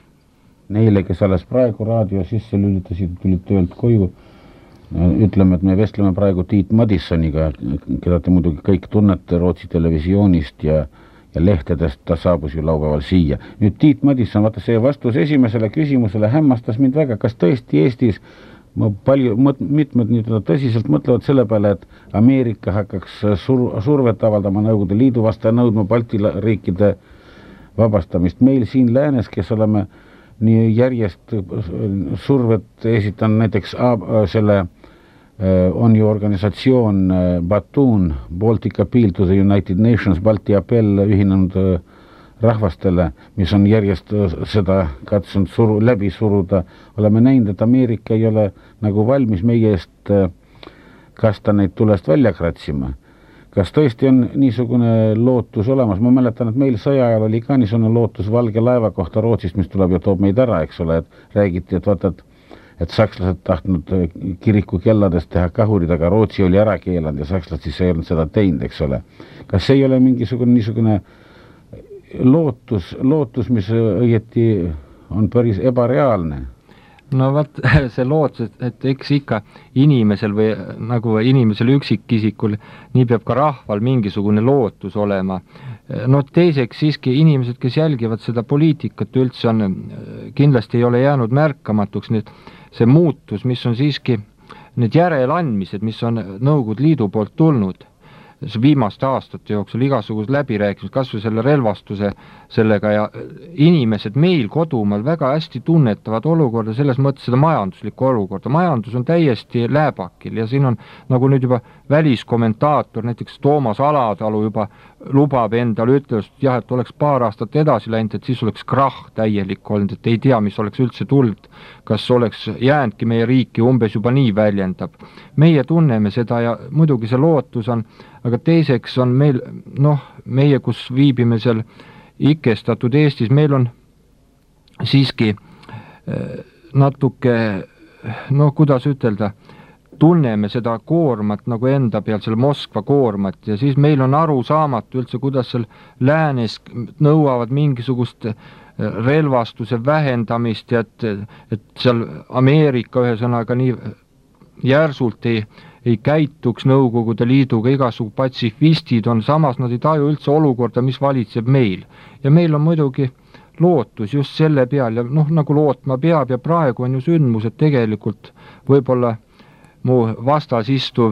Neile, kes alles praegu raadio sisse lülitasid, tulid töölt koju, ütleme, et me vestleme praegu Tiit Madissoniga, keda te muidugi kõik tunnete Rootsi televisioonist ja, ja lehtedest, ta saabus ju laupäeval siia. Nüüd Tiit Madisson, vaata see vastus esimesele küsimusele hämmastas mind väga, kas tõesti Eestis ma palju, mitmed nüüd tõsiselt mõtlevad selle peale, et Ameerika hakkaks sur, survet avaldama Nõukogude Liidu vastu ja nõudma Balti riikide vabastamist. Meil siin läänes, kes oleme nii järjest survet esitan, näiteks selle on ju organisatsioon Batoon, Baltic Appeal to the United Nations, Balti appell ühinenud rahvastele, mis on järjest seda katsunud suru, läbi suruda. Oleme näinud, et Ameerika ei ole nagu valmis meie eest kasta neid tulest välja kratsima. Kas tõesti on niisugune lootus olemas? Ma mäletan, et meil sõja ajal oli ka niisugune lootus valge laeva kohta Rootsist, mis tuleb ja toob meid ära, eks ole, et räägiti, et vaata, et, et sakslased tahtnud kiriku kelladest teha kahurid, aga Rootsi oli ära keelanud ja sakslased siis ei olnud seda teinud, eks ole. Kas see ei ole mingisugune niisugune lootus, lootus, mis õieti on päris ebareaalne? No vaat see lootus, et eks ikka inimesel või nagu inimesel üksikisikul, nii peab ka rahval mingisugune lootus olema. No teiseks siiski inimesed, kes jälgivad seda poliitikat üldse on, kindlasti ei ole jäänud märkamatuks nüüd see muutus, mis on siiski need järeleandmised, mis on Nõukogude Liidu poolt tulnud. viimaste aastate jooksul igasugused läbirääkimised, kas või selle relvastuse sellega ja inimesed meil kodumaal väga hästi tunnetavad olukorda, selles mõttes seda majanduslikku olukorda. Majandus on täiesti lääbakil ja siin on nagu nüüd juba väliskommentaator, näiteks Toomas Alatalu juba lubab endale, ütles, et jah, et oleks paar aastat edasi läinud, et siis oleks krahh täielik olnud, et ei tea, mis oleks üldse tulnud, kas oleks jäänudki meie riiki, umbes juba nii väljendab. Meie tunneme seda ja muidugi see lootus on, aga teiseks on meil, noh, meie, kus viibime seal ikestatud Eestis, meil on siiski natuke, noh, kuidas ütelda, tunneme seda koormat nagu enda peal, selle Moskva koormat ja siis meil on aru saamatu üldse, kuidas seal läänes nõuavad mingisugust relvastuse vähendamist ja et, et seal Ameerika ühesõnaga nii järsult ei, ei käituks Nõukogude Liiduga, igasugu patsifistid on, samas nad ei taju üldse olukorda, mis valitseb meil. Ja meil on muidugi lootus just selle peal ja noh, nagu lootma peab ja praegu on ju sündmused tegelikult võib-olla mu vastas istuv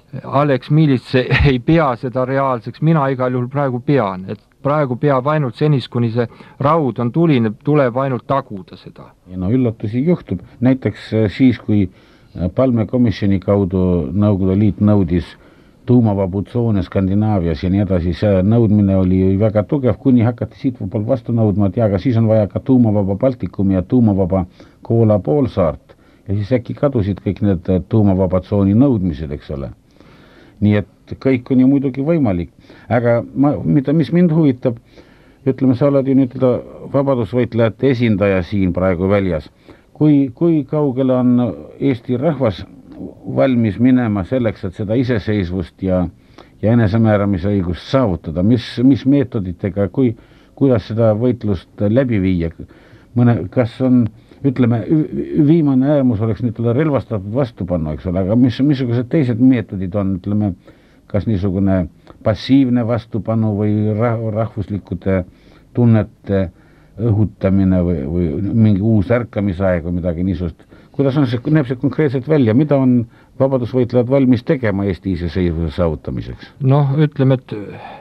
Alex Milits ei pea seda reaalseks, mina igal juhul praegu pean, et praegu peab ainult senis, kuni see raud on tuline, tuleb ainult taguda seda. Ja no üllatusi juhtub, näiteks siis, kui Palme komisjoni kaudu Nõukogude Liit nõudis tuumavabu tsoone Skandinaavias ja nii edasi, see nõudmine oli väga tugev, kuni hakati siit võib-olla vastu nõudma, et ja, aga siis on vaja ka tuumavaba Baltikumi ja tuumavaba Koola poolsaart ja siis äkki kadusid kõik need tuumavaba tsooni nõudmised, eks ole. Nii et kõik on ju muidugi võimalik, aga ma, mida, mis mind huvitab, ütleme, sa oled ju nüüd vabadusvõitlejate esindaja siin praegu väljas. Kui, kui kaugele on Eesti rahvas valmis minema selleks, et seda iseseisvust ja, ja enesemääramise õigust saavutada, mis, mis meetoditega, kui, kuidas seda võitlust läbi viia, mõne, kas on, ütleme, viimane äärmus oleks nüüd relvastatud vastupannu, eks ole, aga mis, missugused teised meetodid on, ütleme, kas niisugune passiivne vastupanu või rahvuslikute tunnete õhutamine või, või mingi uus ärkamisaeg või midagi niisugust. Kuidas on see, näeb see konkreetselt välja, mida on vabadusvõitlejad valmis tegema Eesti iseseisvuse saavutamiseks? Noh, ütleme, et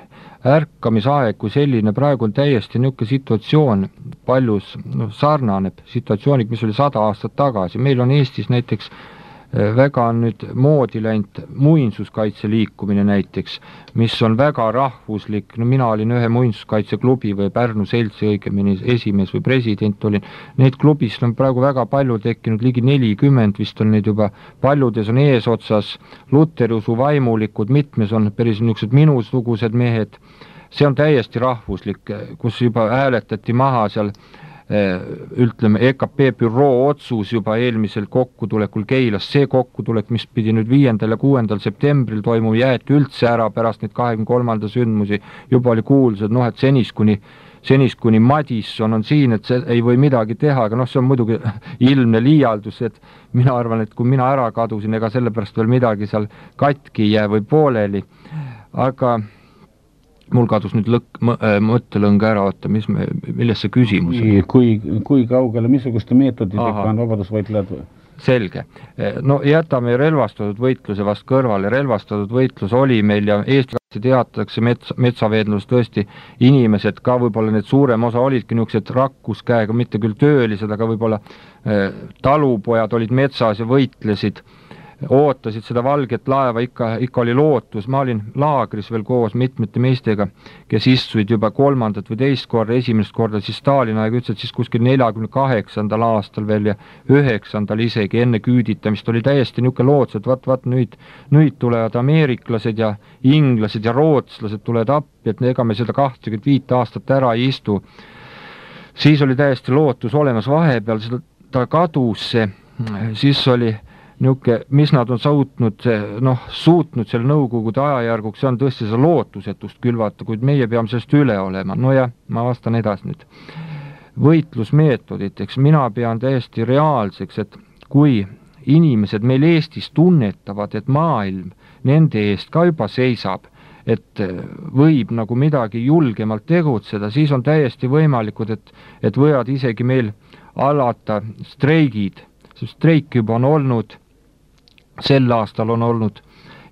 ärkamisaeg kui selline praegu on täiesti niisugune situatsioon, paljus no, sarnaneb situatsiooniga, mis oli sada aastat tagasi. Meil on Eestis näiteks väga on nüüd moodi läinud muinsuskaitse liikumine näiteks, mis on väga rahvuslik, no mina olin ühe muinsuskaitseklubi või Pärnu seltsi õigemini esimees või president olin, neid klubis on praegu väga palju tekkinud, ligi nelikümmend vist on neid juba, paljudes on eesotsas luteriusu vaimulikud, mitmes on päris niisugused minusugused mehed, see on täiesti rahvuslik, kus juba hääletati maha seal ütleme, E K P büroo otsus juba eelmisel kokkutulekul Keilas, see kokkutulek, mis pidi nüüd viiendal ja kuuendal septembril toimuma, jäeti üldse ära pärast neid kahekümne kolmanda sündmusi, juba oli kuulsad, noh, et senis kuni, senis kuni Madisson on siin, et see ei või midagi teha, aga noh, see on muidugi ilmne liialdus, et mina arvan, et kui mina ära kadusin, ega sellepärast veel midagi seal katki jää või pooleli, aga mul kadus nüüd lõk, mõttelõng ära, oota, mis me, milles see küsimus on? Kui, kui kaugele, missuguste meetoditega on vabadusvõitlejad? Selge. No jätame relvastatud võitluse vast kõrvale. Relvastatud võitlus oli meil ja Eesti teatatakse metsa, metsaveedlus tõesti inimesed ka, võib-olla need suurem osa olidki niisugused rakkuskäega, mitte küll töölised, aga võib-olla eh, talupojad olid metsas ja võitlesid, ootasid seda valget laeva, ikka, ikka oli lootus, ma olin laagris veel koos mitmete meestega, kes istusid juba kolmandat või teist korda, esimest korda, siis Stalin aeg ütles, et siis kuskil neljakümne kaheksandal aastal veel ja üheksandal isegi enne küüditamist oli täiesti niisugune lootus, et vaat, vaat nüüd, nüüd tulevad ameeriklased ja inglased ja rootslased tulevad appi, et ega me seda kahtekümmet viit aastat ära ei istu. Siis oli täiesti lootus olemas, vahepeal seda ta kadus see, siis oli niuke, mis nad on suutnud, noh, suutnud selle nõukogude ajajärguks, see on tõesti see lootusetust külvata, kuid meie peame sellest üle olema. No ja, ma vastan edasi nüüd. Võitlusmeetoditeks mina pean täiesti reaalseks, et kui inimesed meil Eestis tunnetavad, et maailm nende eest ka juba seisab, et võib nagu midagi julgemalt tegutseda, siis on täiesti võimalikud, et, et võivad isegi meil alata streigid. See streik juba on olnud, sel aastal on olnud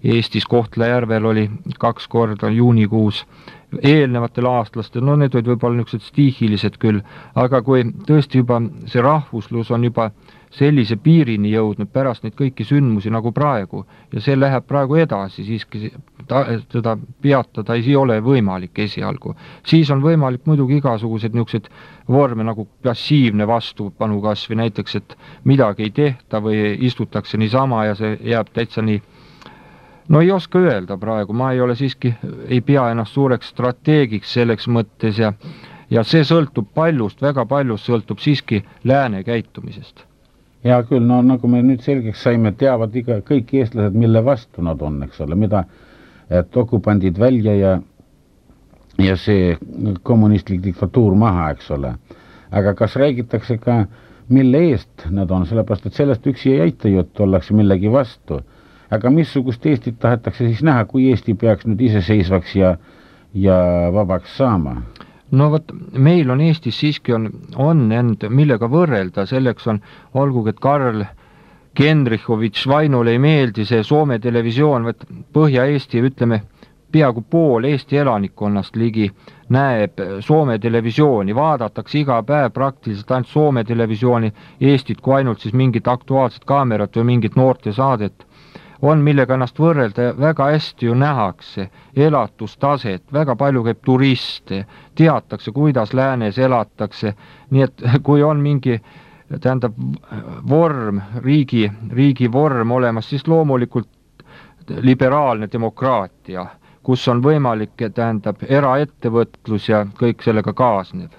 Eestis Kohtla-Järvel oli kaks korda juunikuus, eelnevatel aastlastel, no need olid võib-olla niisugused stiihilised küll, aga kui tõesti juba see rahvuslus on juba sellise piirini jõudnud pärast neid kõiki sündmusi nagu praegu ja see läheb praegu edasi, siiski ta, teda peatada ei ole võimalik esialgu. Siis on võimalik muidugi igasugused niisugused vorme nagu passiivne vastupanu kasv, näiteks, et midagi ei tehta või istutakse niisama ja see jääb täitsa nii. No ei oska öelda praegu, ma ei ole siiski, ei pea ennast suureks strateegiks selleks mõttes ja, ja see sõltub paljust, väga paljust sõltub siiski lääne käitumisest. Ja küll, no nagu me nüüd selgeks saime, teavad iga, kõik eestlased, mille vastu nad on, eks ole, mida et okupandid välja ja, ja see kommunistlik diktatuur maha, eks ole. Aga kas räägitakse ka, mille eest nad on, sellepärast, et sellest üksi ei aita juttu, ollakse millegi vastu. Aga missugust Eestit tahetakse siis näha, kui Eesti peaks nüüd iseseisvaks ja, ja vabaks saama? No võt, meil on Eestis siiski on, on end, millega võrrelda, selleks on, olgugi, et Karl Genrichovitš Vainule ei meeldi see Soome televisioon, võt Põhja-Eesti, ütleme, peaaegu pool Eesti elanikkonnast ligi näeb Soome televisiooni, vaadatakse iga päev praktiliselt ainult Soome televisiooni Eestit, kui ainult siis mingit aktuaalset kaamerat või mingit noorte saadet. On, millega ennast võrrelda, väga hästi ju nähakse elatustaset, väga palju käib turiste, teatakse, kuidas läänes elatakse, nii et kui on mingi, tähendab, vorm, riigi, riigi vorm olemas, siis loomulikult liberaalne demokraatia, kus on võimalik, tähendab, eraettevõtlus ja kõik sellega kaasneb.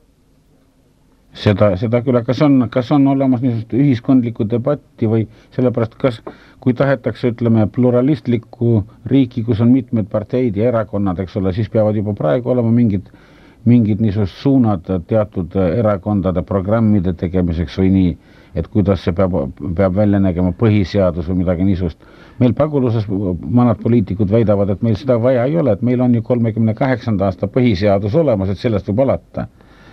Seda, seda küll, kas on, kas on olemas niisugust ühiskondlikku debatti või sellepärast, kas, kui tahetakse, ütleme, pluralistlikku riiki, kus on mitmed parteid ja erakonnad, eks ole, siis peavad juba praegu olema mingid, mingid niisugust suunad teatud erakondade programmide tegemiseks või nii, et kuidas see peab, peab välja nägema põhiseadus või midagi niisugust. Meil paguluses mõned poliitikud väidavad, et meil seda vaja ei ole, et meil on ju kolmekümne kaheksanda aasta põhiseadus olemas, et sellest võib alata.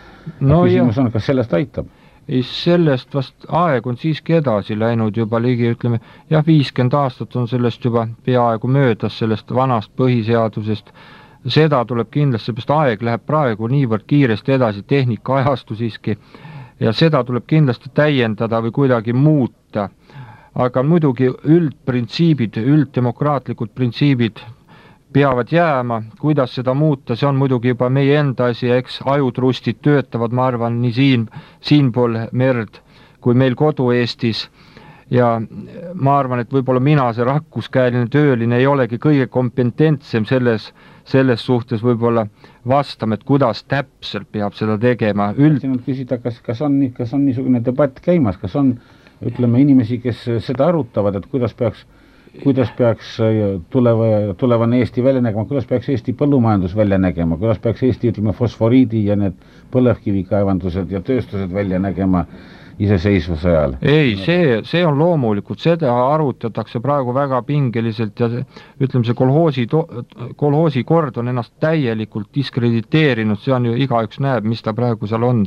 No küsimus on, kas sellest aitab? Ei, sellest vast aeg on siiski edasi läinud juba ligi, ütleme, jah, viiskümmend aastat on sellest juba peaaegu möödas sellest vanast põhiseadusest. Seda tuleb kindlasti, sest aeg läheb praegu niivõrd kiiresti edasi, tehnika ajastu siiski, ja seda tuleb kindlasti täiendada või kuidagi muuta. Aga muidugi üldprintsiibid, ülddemokraatlikud printsiibid peavad jääma, kuidas seda muuta, see on muidugi juba meie enda asi, eks ajutrustid töötavad, ma arvan, nii siin, siinpool merd, kui meil kodu Eestis, ja ma arvan, et võib-olla mina, see rakkuskäeline tööline, ei olegi kõige kompetentsem selles, selles suhtes võib-olla vastama, et kuidas täpselt peab seda tegema. Üld... Küsida, kas, kas, on, kas on niisugune debatt käimas, kas on, ütleme, inimesi, kes seda arutavad, et kuidas peaks kuidas peaks tuleva, tulevane Eesti välja nägema, kuidas peaks Eesti põllumajandus välja nägema, kuidas peaks Eesti, ütleme, fosforiidi ja need põlevkivikaevandused ja tööstused välja nägema iseseisvuse ajal? Ei, see, see on loomulikult, seda arutatakse praegu väga pingeliselt ja ütleme, see kolhoosi, kolhoosi kord on ennast täielikult diskrediteerinud, see on ju igaüks näeb, mis ta praegu seal on.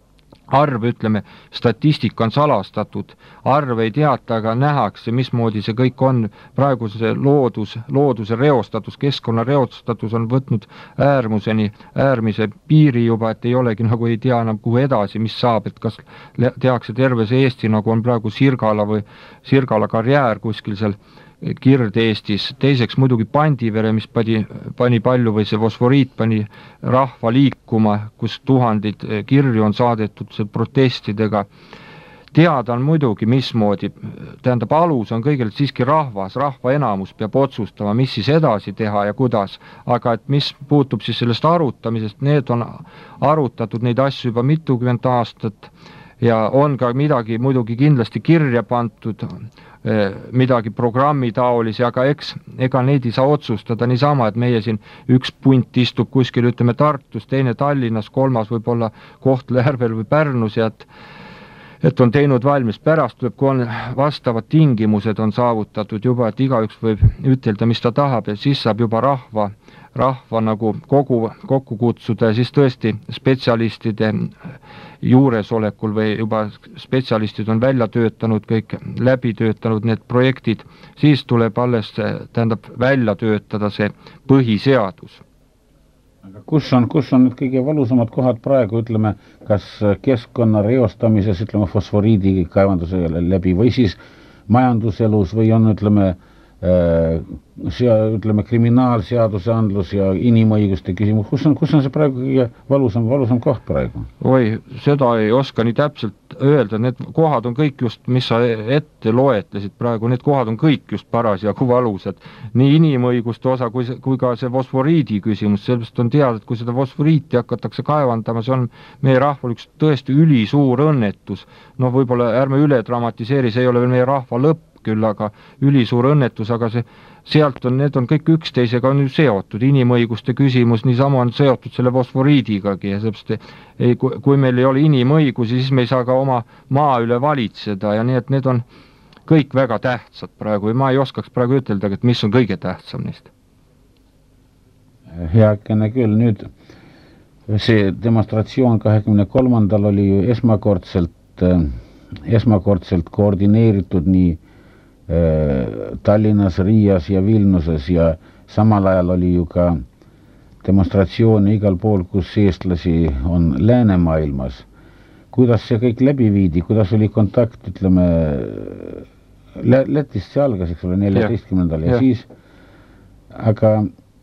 Arv, ütleme, statistika on salastatud, arv ei teata, aga nähakse, mismoodi see kõik on. Praegu see loodus, looduse reostatus, keskkonna reostatus on võtnud äärmuseni, äärmise piiri juba, et ei olegi nagu ei tea enam kuhu edasi, mis saab, et kas tehakse terve see Eesti, nagu on praegu Sirgala või Sirgala karjäär kuskil seal Kirde-Eestis. Teiseks muidugi Pandivere, mis pani, pani palju või see fosforiit pani rahva liikuma, kus tuhandid kirju on saadetud protestidega. Teada on muidugi, mismoodi, tähendab, alus on kõigelt siiski rahvas, rahva enamus peab otsustama, mis siis edasi teha ja kuidas, aga et mis puutub siis sellest arutamisest, need on arutatud neid asju juba mitukümmend aastat ja on ka midagi muidugi kindlasti kirja pantud, midagi programmi taolisi, aga eks, ega neid ei saa otsustada niisama, et meie siin üks punt istub kuskil, ütleme, Tartus, teine Tallinnas, kolmas võib olla Kohtla-Järvel või Pärnus, ja et, et on teinud valmis, pärast tuleb, kui on vastavad tingimused on saavutatud juba, et igaüks võib ütelda, mis ta tahab ja siis saab juba rahva, rahva nagu kogu, kokku kutsuda ja siis tõesti spetsialistide juuresolekul või juba spetsialistid on välja töötanud, kõik läbi töötanud need projektid, siis tuleb alles, tähendab, välja töötada see põhiseadus. Aga kus on, kus on nüüd kõige valusamad kohad praegu, ütleme, kas keskkonna reostamises, ütleme, fosforiidi kaevanduse läbi või siis majanduselus või on, ütleme, sea, ütleme kriminaalseaduse andlus ja inimõiguste küsimus, kus on, kus on see praegu kõige valusam, valusam koht praegu? Oi, seda ei oska nii täpselt öelda, need kohad on kõik just, mis sa ette loetlesid praegu, need kohad on kõik just parasjagu valusad, nii inimõiguste osa kui, kui ka see fosforiidi küsimus, sellest on teada, et kui seda fosforiiti hakatakse kaevandama, see on meie rahval üks tõesti ülisuur õnnetus, no võib-olla ärme üle dramatiseeri, see ei ole veel meie rahva lõpp, küll, aga ülisuur õnnetus, aga see, sealt on, need on kõik üksteisega on ju seotud, inimõiguste küsimus, niisama on seotud selle fosforiidigagi ja seepärast ei, kui, kui meil ei ole inimõigusi, siis me ei saa ka oma maa üle valitseda ja nii, et need on kõik väga tähtsad praegu ja ma ei oskaks praegu ütelda, et mis on kõige tähtsam neist. Heakene küll, nüüd see demonstratsioon kahekümne kolmandal oli ju esmakordselt, esmakordselt koordineeritud nii Tallinnas, Riias ja Vilnuses ja samal ajal oli ju ka demonstratsioone igal pool, kus eestlasi on läänemaailmas. Kuidas see kõik läbi viidi, kuidas oli kontakt, ütleme, Lätist see algas, eks ole, neljateistkümnendal ja, ja siis, aga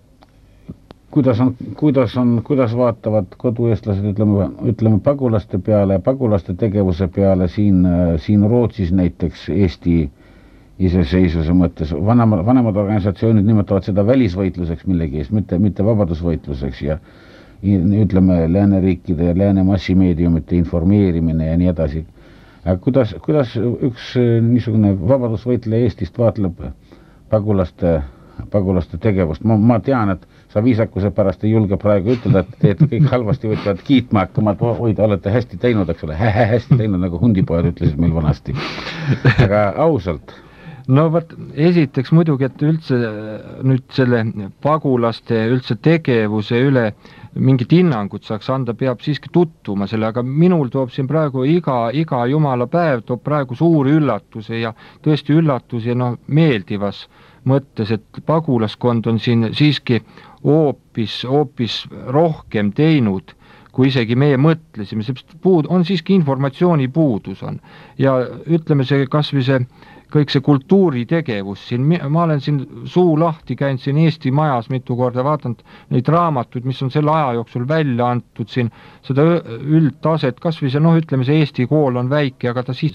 kuidas on, kuidas on, kuidas vaatavad kodueestlased, ütleme, ütleme pagulaste peale, pagulaste tegevuse peale siin, siin Rootsis näiteks Eesti iseseisvuse mõttes, vanemad, vanemad organisatsioonid nimetavad seda välisvõitluseks millegi eest, mitte, mitte vabadusvõitluseks ja ütleme lääneriikide ja lääne massimeediumite informeerimine ja nii edasi. Aga kuidas, kuidas üks niisugune vabadusvõitleja Eestist vaatleb pagulaste, pagulaste tegevust? Ma, ma tean, et sa viisakuse pärast ei julge praegu ütelda, et teed kõik halvasti, võtavad kiitma hakkama, et oi, te olete hästi teinud, eks ole, hästi teinud, nagu hundipojad ütlesid meil vanasti. Aga ausalt. No võt, esiteks muidugi, et üldse nüüd selle pagulaste üldse tegevuse üle mingit hinnangut saaks anda, peab siiski tuttuma selle, aga minul toob siin praegu iga, iga jumala päev toob praegu suuri üllatuse ja tõesti üllatusi no, meeldivas mõttes, et pagulaskond on siin siiski hoopis, hoopis rohkem teinud, kui isegi meie mõtlesime, sest puud, on siiski informatsiooni puudus on ja ütleme see kasvõi see kõik see kultuuritegevus siin, ma olen siin suu lahti käinud siin Eesti majas mitu korda, vaatanud neid raamatuid, mis on selle aja jooksul välja antud siin, seda üldtaset, kas või see, noh ütleme see Eesti kool on väike, aga ta siis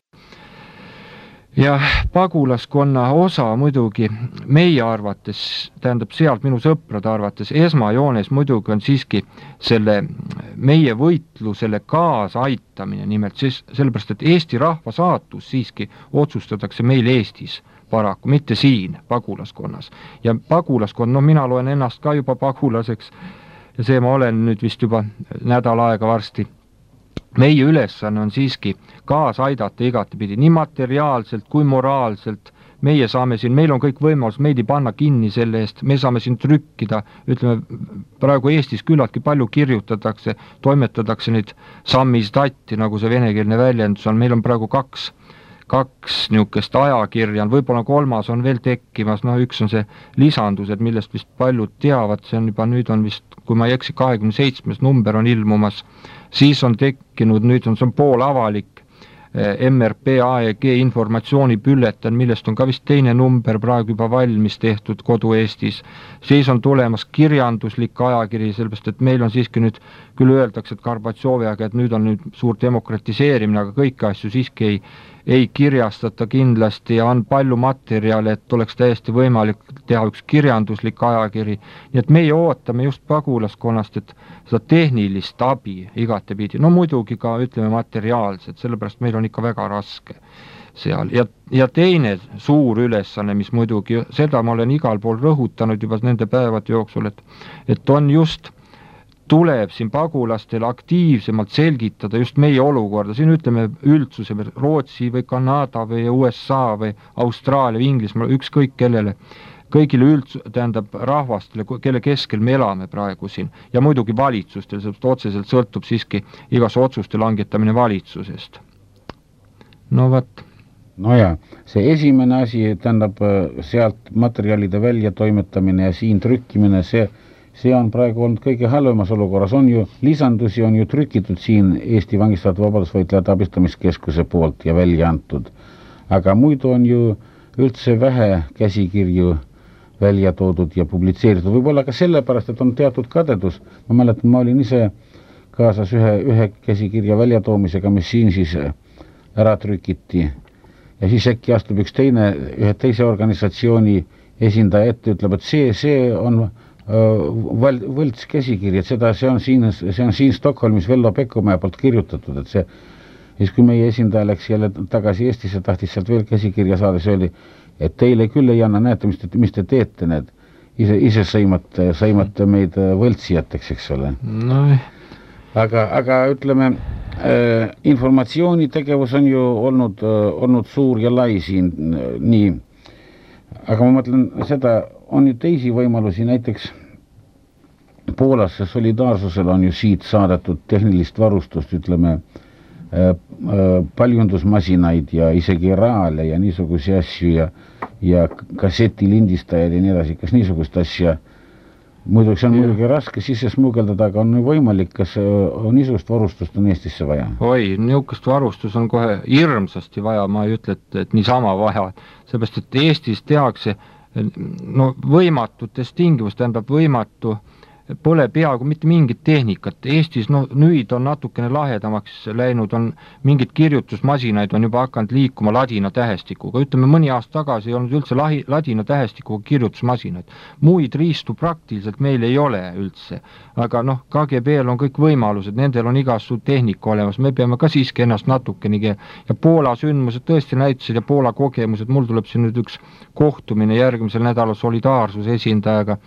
ja pagulaskonna osa muidugi meie arvates, tähendab sealt minu sõprade arvates, esmajoones muidugi on siiski selle meie võitlusele kaasaitamine, nimelt siis sellepärast, et Eesti rahva saatus siiski otsustatakse meil Eestis paraku, mitte siin pagulaskonnas. Ja pagulaskond, no mina loen ennast ka juba pagulaseks ja see ma olen nüüd vist juba nädal aega varsti. Meie ülesanne on siiski kaas aidata igatepidi, nii materiaalselt kui moraalselt. Meie saame siin, meil on kõik võimalus, meid ei panna kinni selle eest, me saame siin trükkida, ütleme, praegu Eestis küllaltki palju kirjutatakse, toimetatakse neid sammistatti, nagu see venekeelne väljendus on, meil on praegu kaks, kaks niisugust ajakirja, võib-olla kolmas on veel tekkimas, no üks on see lisandused, millest vist paljud teavad, see on juba nüüd on vist, kui ma ei eksi, kahekümne seitsmes number on ilmumas, siis on tekkinud, nüüd on see on pool avalik M R P A E G informatsioonipülletan, millest on ka vist teine number praegu juba valmis tehtud kodu Eestis. Siis on tulemas kirjanduslik ajakiri, sellepärast, et meil on siiski nüüd, küll öeldakse, et Gorbatšoviga, et nüüd on nüüd suur demokratiseerimine, aga kõiki asju siiski ei, ei kirjastata kindlasti ja on palju materjale, et oleks täiesti võimalik teha üks kirjanduslik ajakiri. Nii et meie ootame just pagulaskonnast, et seda tehnilist abi igatepidi, no muidugi ka ütleme materiaalselt, sellepärast meil on ikka väga raske seal. Ja, ja teine suur ülesanne, mis muidugi, seda ma olen igal pool rõhutanud juba nende päevade jooksul, et, et on just tuleb siin pagulastele aktiivsemalt selgitada just meie olukorda, siin ütleme üldsuse, Rootsi või Kanada või U S A või Austraalia või Inglismaa, ükskõik kellele, kõigile üldse, tähendab rahvastele, kelle keskel me elame praegu siin ja muidugi valitsustel, sest otseselt sõltub siiski igas otsuste langetamine valitsusest. No võt. No ja, see esimene asi, tähendab sealt materjalide välja toimetamine ja siin trükkimine, see See on praegu olnud kõige halvemas olukorras, on ju, lisandusi on ju trükitud siin Eesti vangistatud vabadusvõitlejate abistamiskeskuse poolt ja välja antud. Aga muidu on ju üldse vähe käsikirju välja toodud ja publitseeritud. Võib-olla ka sellepärast, et on teatud kadedus. Ma mäletan, ma olin ise kaasas ühe, ühe käsikirja väljatoomisega, mis siin siis ära trükiti. Ja siis äkki astub üks teine, ühe teise organisatsiooni esindaja ette, ütleb, et see, see on Val, võlts käsikiri, et seda, see on siin, see on siin Stockholmis Vello Pekkomäe poolt kirjutatud, et see, siis kui meie esindaja läks jälle tagasi Eestisse, tahtis sealt veel käsikirja saada, see oli, et teile küll ei anna, näete, mis te, mis te teete, need ise, ise sõimate, sõimate meid võltsijateks, eks ole. No. Aga, aga ütleme, äh, informatsioonitegevus on ju olnud, äh, olnud suur ja lai siin, äh, nii, aga ma mõtlen seda, on ju teisi võimalusi, näiteks Poolasse solidaarsusel on ju siit saadetud tehnilist varustust, ütleme, äh, äh, paljundusmasinaid ja isegi raale ja niisuguse asju ja, ja kassetilindistajaid ja nii edasi, kas niisugust asja, muidugi see on muidugi raske sisse smugeldada, aga on võimalik, kas on niisugust varustust on Eestisse vaja? Oi, niisugust varustus on kohe hirmsasti vaja, ma ei ütle, et, et niisama vaja, seepärast, et Eestis tehakse no võimatutes tingimus, tähendab võimatu, pole peaaegu mitte mingit tehnikat. Eestis no, nüüd on natukene lahedamaks läinud, on mingid kirjutusmasinaid on juba hakanud liikuma ladina tähestikuga. Ütleme, mõni aasta tagasi ei olnud üldse lahi, ladina tähestikuga kirjutusmasinaid. Muid riistu praktiliselt meil ei ole üldse. Aga noh, K G B-l on kõik võimalused, nendel on igasugune tehnika olemas, me peame ka siiski ennast natukenigi. Ja Poola sündmused tõesti näitasid ja Poola kogemused, mul tuleb siin nüüd üks kohtumine järgmisel nädalal solidaarsuse esindajaga.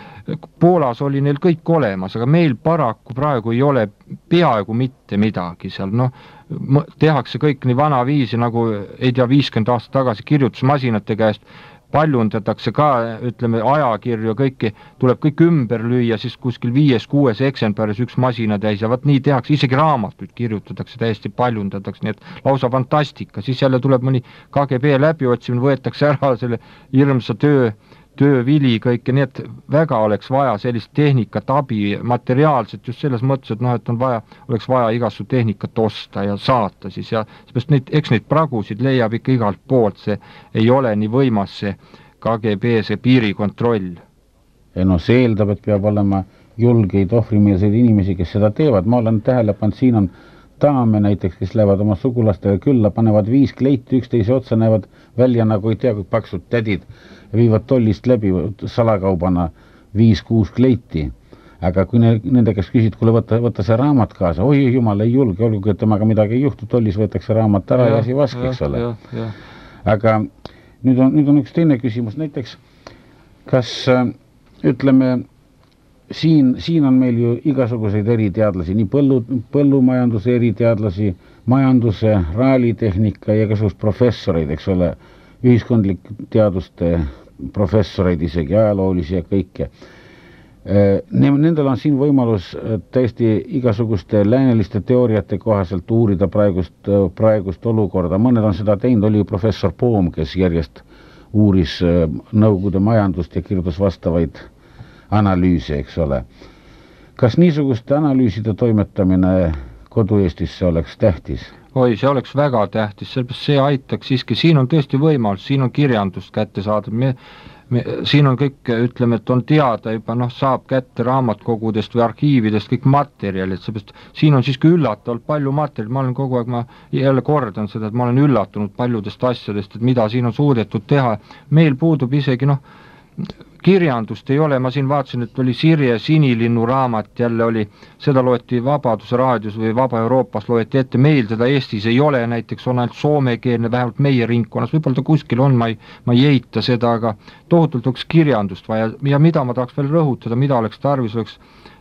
Poolas oli neil kõik olemas, aga meil paraku praegu ei ole peaaegu mitte midagi seal, noh, tehakse kõik nii vana viisi, nagu ei tea, viiskümmend aastat tagasi kirjutusmasinate käest, paljundatakse ka, ütleme, ajakirju, kõiki, tuleb kõik ümber lüüa, siis kuskil viies, kuues eksemplaris üks masina täis ja vaat nii tehakse, isegi raamatuid kirjutatakse, täiesti paljundatakse, nii et lausa fantastika, siis jälle tuleb mõni K G B läbiotsimine, võetakse ära selle hirmsa töö, töövili kõike, nii et väga oleks vaja sellist tehnikat, abi, materiaalset just selles mõttes, et noh, et on vaja, oleks vaja igasu tehnikat osta ja saata siis ja seepärast neid, eks neid pragusid leiab ikka igalt poolt, see ei ole nii võimas see K G B see piirikontroll. No see eeldab, et peab olema julgeid ohvrimeelseid inimesi, kes seda teevad, ma olen tähele pannud, siin on daame näiteks, kes lähevad oma sugulastega külla, panevad viis kleiti üksteise otsa, näevad välja nagu ei tea, kui paksud tädid ja viivad tollist läbi salakaubana viis-kuus kleiti. Aga kui ne, nende käest küsid, kuule võtta, võtta see raamat kaasa, oi jumal ei julge, olgugi, et temaga midagi ei juhtu, tollis võetakse raamat ära ja, ja asi vask, eks ole. Aga nüüd on, nüüd on üks teine küsimus, näiteks kas ütleme, Siin, siin on meil ju igasuguseid eriteadlasi, nii põllu, põllumajanduse eriteadlasi, majanduse, raalitehnika ja igasugust professoreid, eks ole, ühiskondlik teaduste professoreid, isegi ajaloolisi ja kõike. Nendel on siin võimalus täiesti igasuguste lääneliste teooriate kohaselt uurida praegust, praegust olukorda. Mõned on seda teinud, oli professor Poom, kes järjest uuris Nõukogude majandust ja kirjutas vastavaid analüüse, eks ole. Kas niisuguste analüüside toimetamine Kodu-Eestisse oleks tähtis? Oi, see oleks väga tähtis, sellepärast see aitaks siiski, siin on tõesti võimalus, siin on kirjandust kätte saada, me, me, siin on kõik, ütleme, et on teada juba, noh, saab kätte raamatkogudest või arhiividest kõik materjalid, sellepärast siin on siiski üllatavalt palju materjali, ma olen kogu aeg, ma jälle kordan seda, et ma olen üllatunud paljudest asjadest, et mida siin on suudetud teha, meil puudub isegi, noh, kirjandust ei ole, ma siin vaatasin, et oli Sirje Sinilinnu raamat, jälle oli, seda loeti Vabaduse raadios või Vaba Euroopas loeti ette, meil teda Eestis ei ole, näiteks on ainult soomekeelne, vähemalt meie ringkonnas, võib-olla ta kuskil on, ma ei, ma ei eita seda, aga tohutult oleks kirjandust vaja ja mida ma tahaks veel rõhutada, mida oleks tarvis, oleks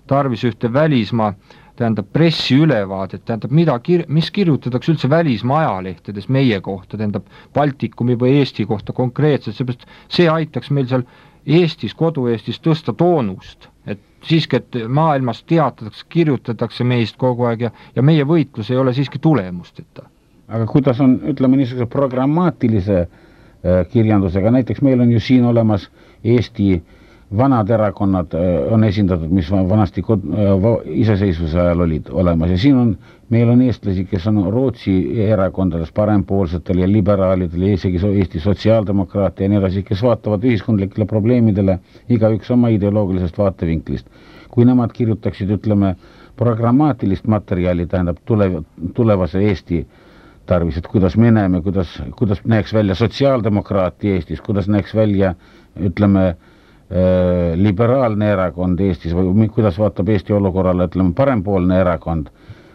tarvis ühte välismaa, tähendab pressiülevaadet, tähendab mida kir-, mis kirjutatakse üldse välismaa ajalehtedes meie kohta, tähendab Baltikumi või Eesti kohta konkreetselt, seepärast see aitaks meil seal Eestis, kodu-Eestis tõsta toonust, et siiski, et maailmas teatatakse, kirjutatakse meist kogu aeg ja, ja meie võitlus ei ole siiski tulemusteta. Aga kuidas on, ütleme niisuguse programmaatilise kirjandusega, näiteks meil on ju siin olemas Eesti vanad erakonnad on esindatud, mis vanasti kod, iseseisvuse ajal olid olemas ja siin on, meil on eestlasi, kes on Rootsi erakondades parempoolsetel ja liberaalidel ja isegi Eesti sotsiaaldemokraate ja nii edasi, kes vaatavad ühiskondlikele probleemidele igaüks oma ideoloogilisest vaatevinklist. Kui nemad kirjutaksid, ütleme, programmaatilist materjali, tähendab tule, tulevase Eesti tarvis, et kuidas me näeme, kuidas, kuidas näeks välja sotsiaaldemokraati Eestis, kuidas näeks välja, ütleme, liberaalne erakond Eestis või kuidas vaatab Eesti olukorrale, ütleme, parempoolne erakond.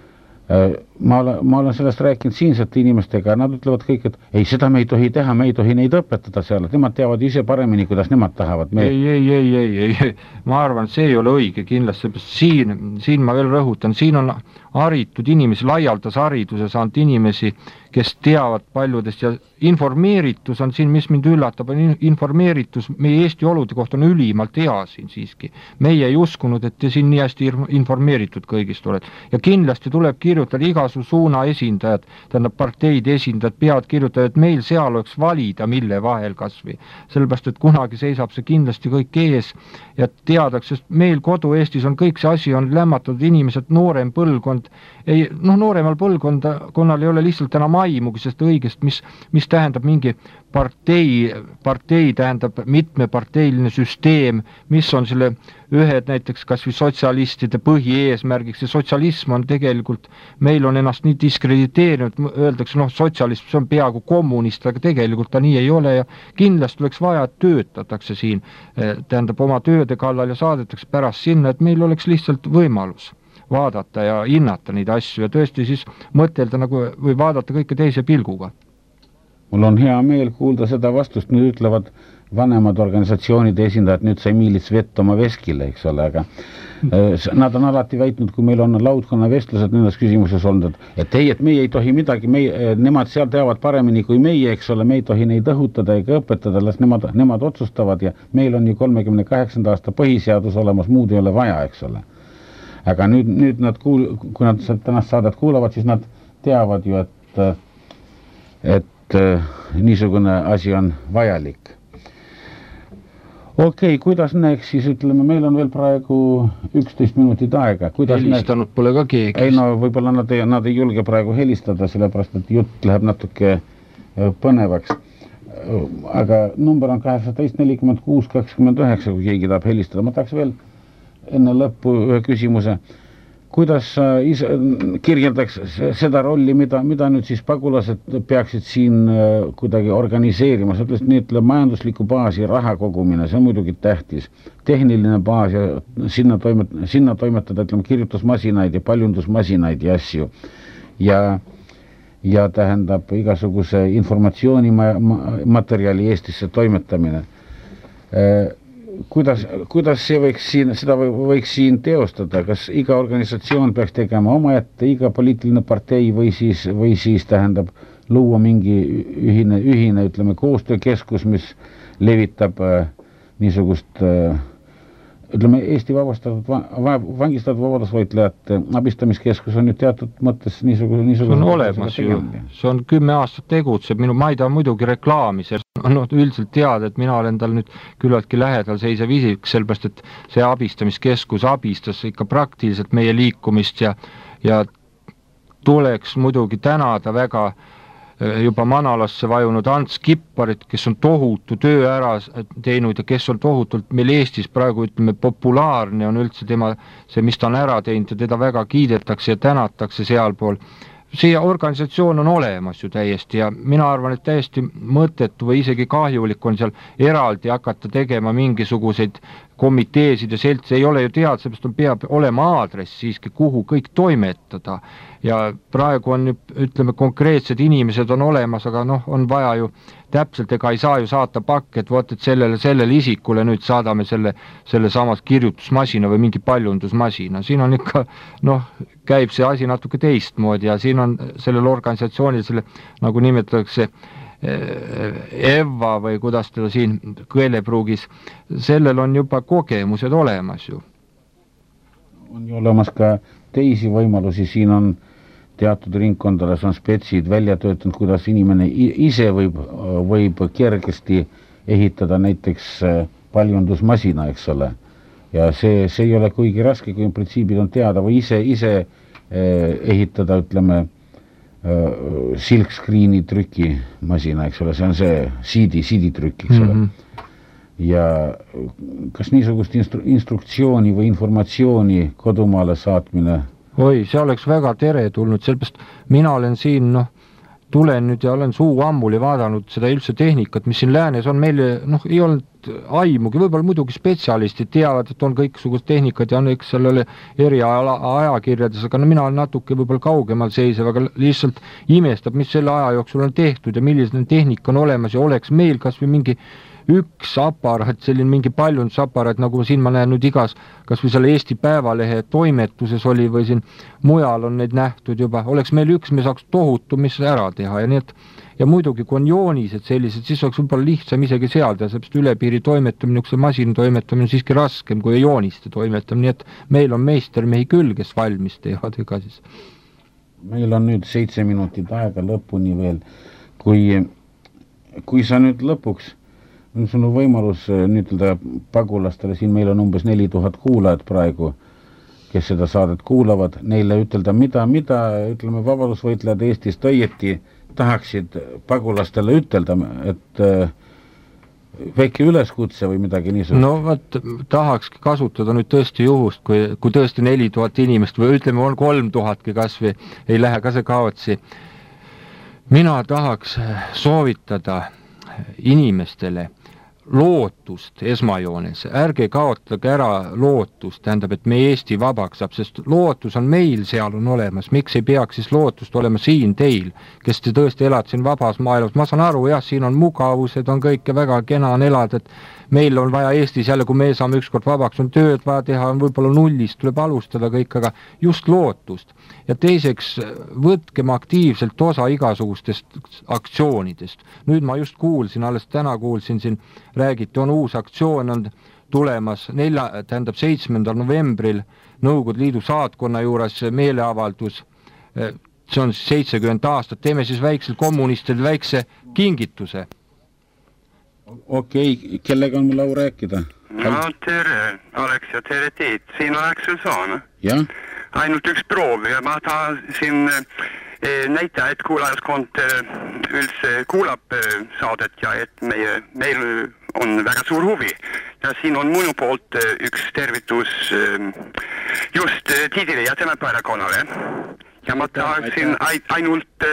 Ma olen, ma olen sellest rääkinud siinsete inimestega ja nad ütlevad kõik, et ei, seda me ei tohi teha, me ei tohi neid õpetada seal, et nemad teavad ise paremini, kuidas nemad tahavad. Me... Ei, ei, ei, ei, ei, ma arvan, et see ei ole õige kindlasti, siin, siin ma veel rõhutan, siin on haritud inimesi, laialdas hariduse saanud inimesi, kes teavad paljudest ja informeeritus on siin, mis mind üllatab, on informeeritus meie Eesti olude kohta on ülimalt hea siin siiski. Meie ei uskunud, et te siin nii hästi informeeritud kõigist oled. Ja kindlasti tuleb kirjutada igasu suuna esindajad, tähendab parteide esindajad peavad kirjutada, et meil seal oleks valida, mille vahel kasvi. Sellepärast, et kunagi seisab see kindlasti kõik ees ja teadaks, sest meil kodu Eestis on kõik see asi on lämmatud inimesed, noorem põlvkond, ei, noh, nooremal põlvkonnal ei ole lihtsalt enam aimugi, sest õigest, mis, mis tähendab mingi partei, partei tähendab mitmeparteiline süsteem, mis on selle ühed näiteks kas või sotsialistide põhieesmärgiks ja sotsialism on tegelikult, meil on ennast nii diskrediteerinud, öeldakse, noh, sotsialism, see on peaaegu kommunist, aga tegelikult ta nii ei ole ja kindlasti oleks vaja, et töötatakse siin, tähendab oma tööde kallal ja saadetakse pärast sinna, et meil oleks lihtsalt võimalus vaadata ja hinnata neid asju ja tõesti siis mõtelda nagu, või vaadata kõike teise pilguga. Mul on hea meel kuulda seda vastust, nüüd ütlevad vanemad organisatsioonide esindajad, nüüd sai miilits vett oma veskile, eks ole, aga nad on alati väitnud, kui meil on laudkonna vestlused nendes küsimuses olnud, et ei, et meie ei tohi midagi, meie, nemad seal teavad paremini kui meie, eks ole, me ei tohi neid õhutada ega õpetada, las nemad, nemad otsustavad ja meil on ju kolmekümne kaheksanda aasta põhiseadus olemas, muud ei ole vaja, eks ole. Aga nüüd, nüüd nad kuul-, kui nad tänast saadet kuulavad, siis nad teavad ju, et, et niisugune asi on vajalik. Okei, okay, kuidas näeks siis, ütleme, meil on veel praegu üksteist minutit aega. Kuidas helistanud näeks... pole ka keegi. Ei, no võib-olla nad ei, nad ei julge praegu helistada, sellepärast, et jutt läheb natuke põnevaks. Aga number on kaheksateist nelikümmend kuus kakskümmend üheksa, kui keegi tahab helistada. Ma tahaks veel enne lõppu ühe küsimuse. Kuidas sa ise kirjeldaks seda rolli, mida, mida nüüd siis pagulased peaksid siin kuidagi organiseerima? Sa ütlesid nii, et majandusliku baasi raha kogumine, see on muidugi tähtis. Tehniline baas ja sinna, toimet, sinna toimetada, ütleme, kirjutusmasinaid ja paljundusmasinaid ja asju. Ja, ja tähendab igasuguse informatsioonimaterjali Eestisse toimetamine. Kuidas, kuidas see võiks siin, seda võiks siin teostada, kas iga organisatsioon peaks tegema oma ette, iga poliitiline partei või siis, või siis tähendab luua mingi ühine, ühine ütleme, koostöökeskus, mis levitab äh, niisugust äh, ütleme, Eesti vabastatud, vangistatud vabadusvõitlejate abistamiskeskus on ju teatud mõttes niisugune, niisugune... See on olemas ju, see on kümme aastat tegutseb, minu, ma ei taha muidugi reklaami, see on üldiselt teada, et mina olen tal nüüd küllaltki lähedal seisev isik, sellepärast, et see abistamiskeskus abistas ikka praktiliselt meie liikumist ja, ja tuleks muidugi tänada väga juba Manalasse vajunud Ants Kipparit, kes on tohutu töö ära teinud ja kes on tohutult meil Eestis praegu ütleme populaarne on üldse tema, see mis ta on ära teinud ja teda väga kiidetakse ja tänatakse sealpool. See organisatsioon on olemas ju täiesti ja mina arvan, et täiesti mõttetu või isegi kahjulik on seal eraldi hakata tegema mingisuguseid komiteesid ja selts ei ole ju tead, seepärast on peab olema aadress siiski, kuhu kõik toimetada ja praegu on, ütleme, konkreetsed inimesed on olemas, aga noh, on vaja ju täpselt, ega ei saa ju saata pakk, et võt, et sellele, sellele isikule nüüd saadame selle, selle samas kirjutusmasina või mingi paljundusmasina, siin on ikka, noh, käib see asi natuke teistmoodi ja siin on sellel organisatsioonil, selle, nagu nimetatakse, Eva või kuidas teda siin Kõelepruugis, sellel on juba kogemused olemas ju. On ju olemas ka teisi võimalusi, siin on teatud ringkondades on spetsid välja töötanud, kuidas inimene ise võib, võib kergesti ehitada näiteks paljundusmasina, eks ole. Ja see, see ei ole kuigi raske, kui printsiibid on teada või ise, ise ehitada, ütleme, silkscreeni trükimasina, eks ole, see on see C D, C D trükk, eks ole. Mm-hmm. Ja kas niisugust instru- instruktsiooni või informatsiooni kodumaale saatmine? Oi, see oleks väga teretulnud, sellepärast mina olen siin, noh, tulen nüüd ja olen suu ammuli vaadanud seda üldse tehnikat, mis siin läänes on, meil noh, ei olnud aimugi, võib-olla muidugi spetsialistid teavad, et on kõiksugused tehnikad ja on eks sellele eri ajakirjades, aga no mina olen natuke võib-olla kaugemal seisev, aga lihtsalt imestab, mis selle aja jooksul on tehtud ja millised tehnika on olemas ja oleks meil kas või mingi üks aparaat, selline mingi paljundusaparaat, nagu siin ma näen nüüd igas, kas või selle Eesti Päevalehe toimetuses oli või siin mujal on neid nähtud juba, oleks meil üks, me saaks tohutu, mis ära teha ja nii et ja muidugi, kui on joonised sellised, siis oleks võib-olla lihtsam isegi seal teha, seepärast üle piiri toimetamine, üks masin toimetamine on siiski raskem kui jooniste toimetamine, nii et meil on meistermehi küll, kes valmis teevad ega siis. Meil on nüüd seitse minutit aega lõpuni veel, kui, kui sa nüüd lõpuks on sul võimalus nüüd pagulastele, siin meil on umbes neli tuhat kuulajat praegu, kes seda saadet kuulavad, neile ütelda, mida, mida, ütleme, vabadusvõitlejad Eestist õieti tahaksid pagulastele ütelda, et väike üleskutse või midagi niisugust? No võt, tahakski kasutada nüüd tõesti juhust, kui, kui tõesti neli tuhat inimest või ütleme, on kolm tuhatki kas või ei lähe ka see kaotsi. Mina tahaks soovitada inimestele lootust esmajoones, ärge kaotage ära lootust, tähendab, et me Eesti vabaks saab, sest lootus on meil seal on olemas, miks ei peaks siis lootust olema siin teil, kes te tõesti elad siin vabas maailmas, ma saan aru, jah, siin on mugavused, on kõik ja väga kena on elada, et meil on vaja Eestis jälle, kui me saame ükskord vabaks, on tööd vaja teha, on võib-olla nullist, tuleb alustada kõik, aga just lootust. Ja teiseks, võtkem aktiivselt osa igasugustest aktsioonidest. Nüüd ma just kuulsin, alles täna kuulsin siin, räägiti, on uus aktsioon, on tulemas nelja, tähendab seitsmendal novembril Nõukogude Liidu saatkonna juures meeleavaldus, see on seitsekümmend aastat, teeme siis väiksel kommunistid väikse kingituse. Okei, okay, kellega on mul au rääkida? No tere, Alex ja tere Tiit, siin on Axel Soon. Ja? Ainult üks proov ja ma tahan näita, et kuulajaskond üldse kuulab saadet ja et meie, meil on väga suur huvi. Ja siin on minu poolt üks tervitus just Tiidile ja tema perekonnale. Ja ma tahaksin ainult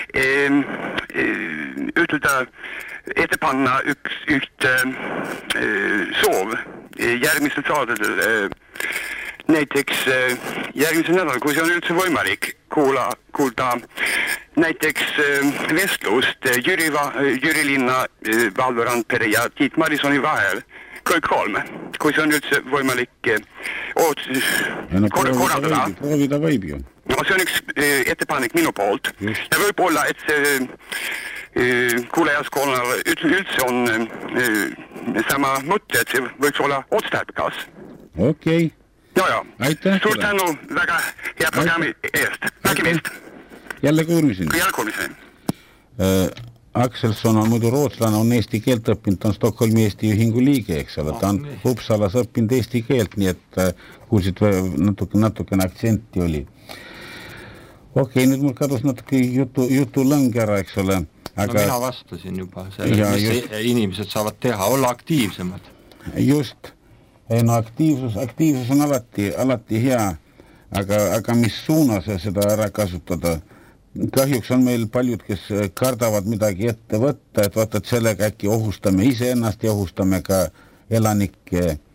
ütelda ette panna üks, üht soov järgmisel saadedel. Näiteks järgmisel nädal, kui see on üldse võimalik kuula, kuulda näiteks vestlust Jüri, Jüri Linna, Valdo Randpere ja Tiit Marisoni vahel, kõik kolme, kui see on üldse võimalik oot, ja no, korraldada. Proovida võib ju. No see on üks ettepanek minu poolt Just. Ja võib-olla, et see kuulajaskonnal üldse on sama mõte, et see võiks olla otstarbekas. Okei. Okay. Ja, ja. Aitäh. Suur tänu väga hea programmi eest. Näkimist. Jälle kuulmiseni. Jälle kuulmiseni. Äh, Akselson on muidu rootslane, on eesti keelt õppinud, on Stockholmi Eesti ühingu liige, eks ole. Ta on Uppsalas õppinud eesti keelt, nii et äh, kuulsid natuke, natukene aktsenti oli. Okei, okay, nüüd mul kadus natuke jutu, jutu lõng ära, eks ole. Aga... No mina vastasin juba selle, mis just... inimesed saavad teha, olla aktiivsemad. Just. No aktiivsus, aktiivsus on alati, alati hea, aga, aga mis suunas seda ära kasutada? Kahjuks on meil paljud, kes kardavad midagi ette võtta, et vaata, et sellega äkki ohustame iseennast ja ohustame ka elanikke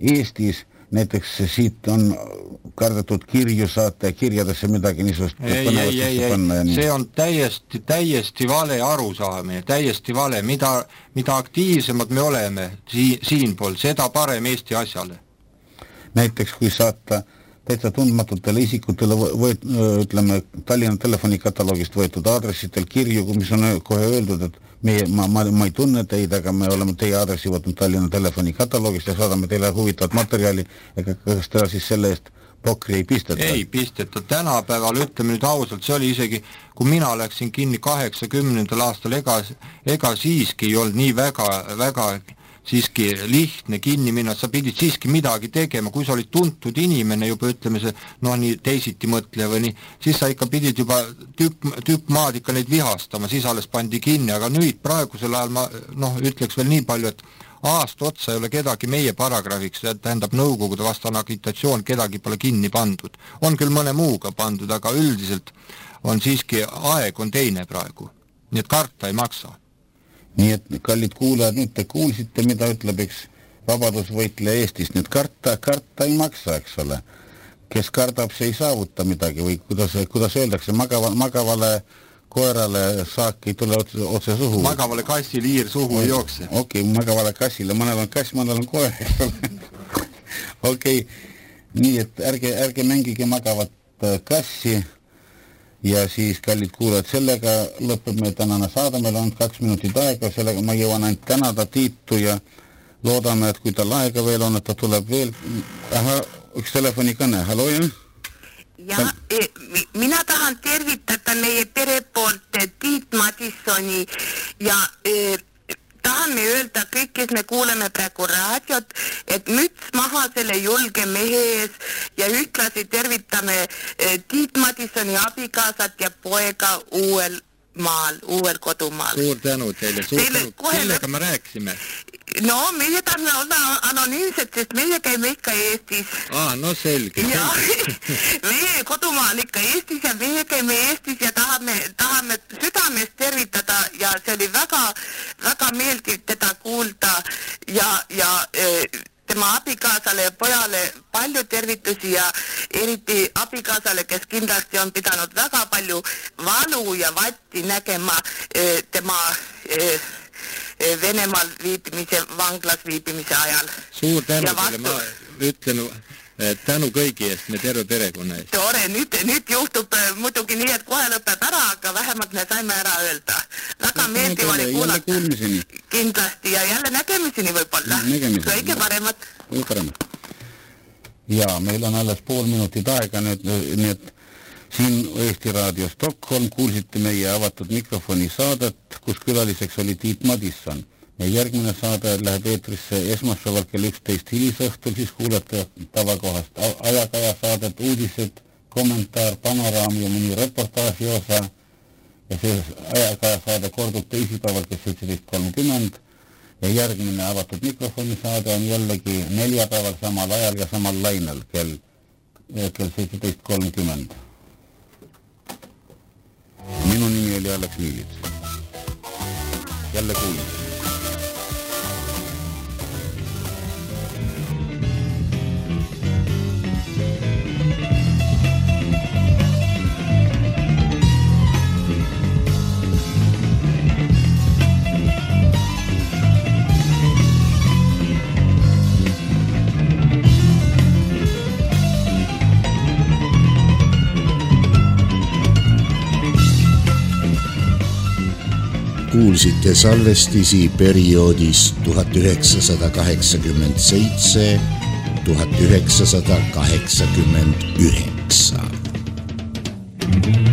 Eestis, näiteks siit on kardetud kirju saata ja kirjadesse midagi niisugust ei, ei, ei, ei, see on täiesti, täiesti vale arusaamine, täiesti vale, mida, mida aktiivsemad me oleme siin, siinpool, seda parem Eesti asjale. Näiteks kui saata täitsa tundmatutele isikutele võet, ütleme, Tallinna telefonikataloogist võetud aadressitel kirju, mis on kohe öeldud, et meie, ma, ma, ma ei tunne teid, aga me oleme teie aadressi võtnud Tallinna telefonikataloogist ja saadame teile huvitavat materjali, ega kas teile siis selle eest pokri ei pisteta? Ei pisteta, tänapäeval ütleme nüüd ausalt, see oli isegi, kui mina läksin kinni kaheksakümnendal aastal, ega, ega siiski ei olnud nii väga, väga siiski lihtne kinni minna, sa pidid siiski midagi tegema, kui sa olid tuntud inimene juba, ütleme see, noh nii teisiti mõtleja või nii, siis sa ikka pidid juba tükk, tükk maad ikka neid vihastama, siis alles pandi kinni, aga nüüd praegusel ajal ma noh, ütleks veel nii palju, et aasta otsa ei ole kedagi meie paragraafiks, tähendab nõukogude vastane agitatsioon, kedagi pole kinni pandud. On küll mõne muuga pandud, aga üldiselt on siiski, aeg on teine praegu, nii et karta ei maksa. Nii et kallid kuulajad, nüüd te kuulsite, mida ütleb üks vabadusvõitleja Eestis, nüüd karta, karta ei maksa, eks ole. Kes kardab, see ei saavuta midagi või kuidas, kuidas öeldakse, magava, magavale koerale saak ei tule otse, otse suhu. Magavale kassile hiir suhu ei jookse. Okei, okay, magavale kassile, mõnel on kass, mõnel on koer, eks ole. Okei, okay. Nii et ärge, ärge mängige magavat kassi. Ja siis, kallid kuulajad, sellega lõpeb meie tänane saade, meil on kaks minutit aega, sellega ma jõuan ainult tänada Tiitu ja loodame, et kui tal aega veel on, et ta tuleb veel. Aha, üks telefonikõne, hallo ja? Ja, mina tahan tervitada meie pere poolt Tiit Madissoni ja e, tahan me öelda kõik, kes me kuuleme praegu raadiot, et müts maha selle julge mehe ees ja ühtlasi tervitame Tiit Madissoni abikaasat ja poega uuel maal, uuel kodumaal. Suur tänu teile, suur teile tänu. Kellega me rääkisime? No, meie tahame olla anonüümsed, sest meie käime ikka Eestis. Ah, no selge. Ja, meie kodumaa on ikka Eestis ja meie käime Eestis ja tahame, tahame südamest tervitada ja see oli väga, väga meeldiv teda kuulda ja, ja e, tema abikaasale ja pojale palju tervitusi ja eriti abikaasale, kes kindlasti on pidanud väga palju valu ja vatti nägema e, tema e, Venemaal viibimise, vanglas viibimise ajal. Suur tänu teile, ma ütlen tänu kõigi eest, me terve perekonna eest. Tore, nüüd, nüüd juhtub muidugi nii, et kohe lõpeb ära, aga vähemalt me saime ära öelda. Väga meeldiv oli kuulata. Kindlasti ja jälle nägemiseni võib-olla. Kõige paremat. Kõige paremat. Ja, meil on alles pool minutit aega, nüüd, nii et siin Eesti Raadio Stockholm kuulsite meie avatud mikrofoni saadet, kus külaliseks oli Tiit Madisson. Ja järgmine saade läheb eetrisse esmaspäeval kell üksteist hilisõhtul, siis kuulete tavakohast ajakaja saadet, uudised, kommentaar, panoraam ja mõni reportaaži osa. Ja see ajakaja saade kordub teisipäeval kell seitseteist kolmkümmend ja järgmine avatud mikrofoni saade on jällegi neljapäeval samal ajal ja samal lainel kell, kell seitseteist kolmkümmend. Minu nimi oli Alex Liilits. Jälle kuulime. Kuulsite salvestisi perioodis tuhat üheksasada kaheksakümmend seitse – tuhat üheksasada kaheksakümmend üheksa.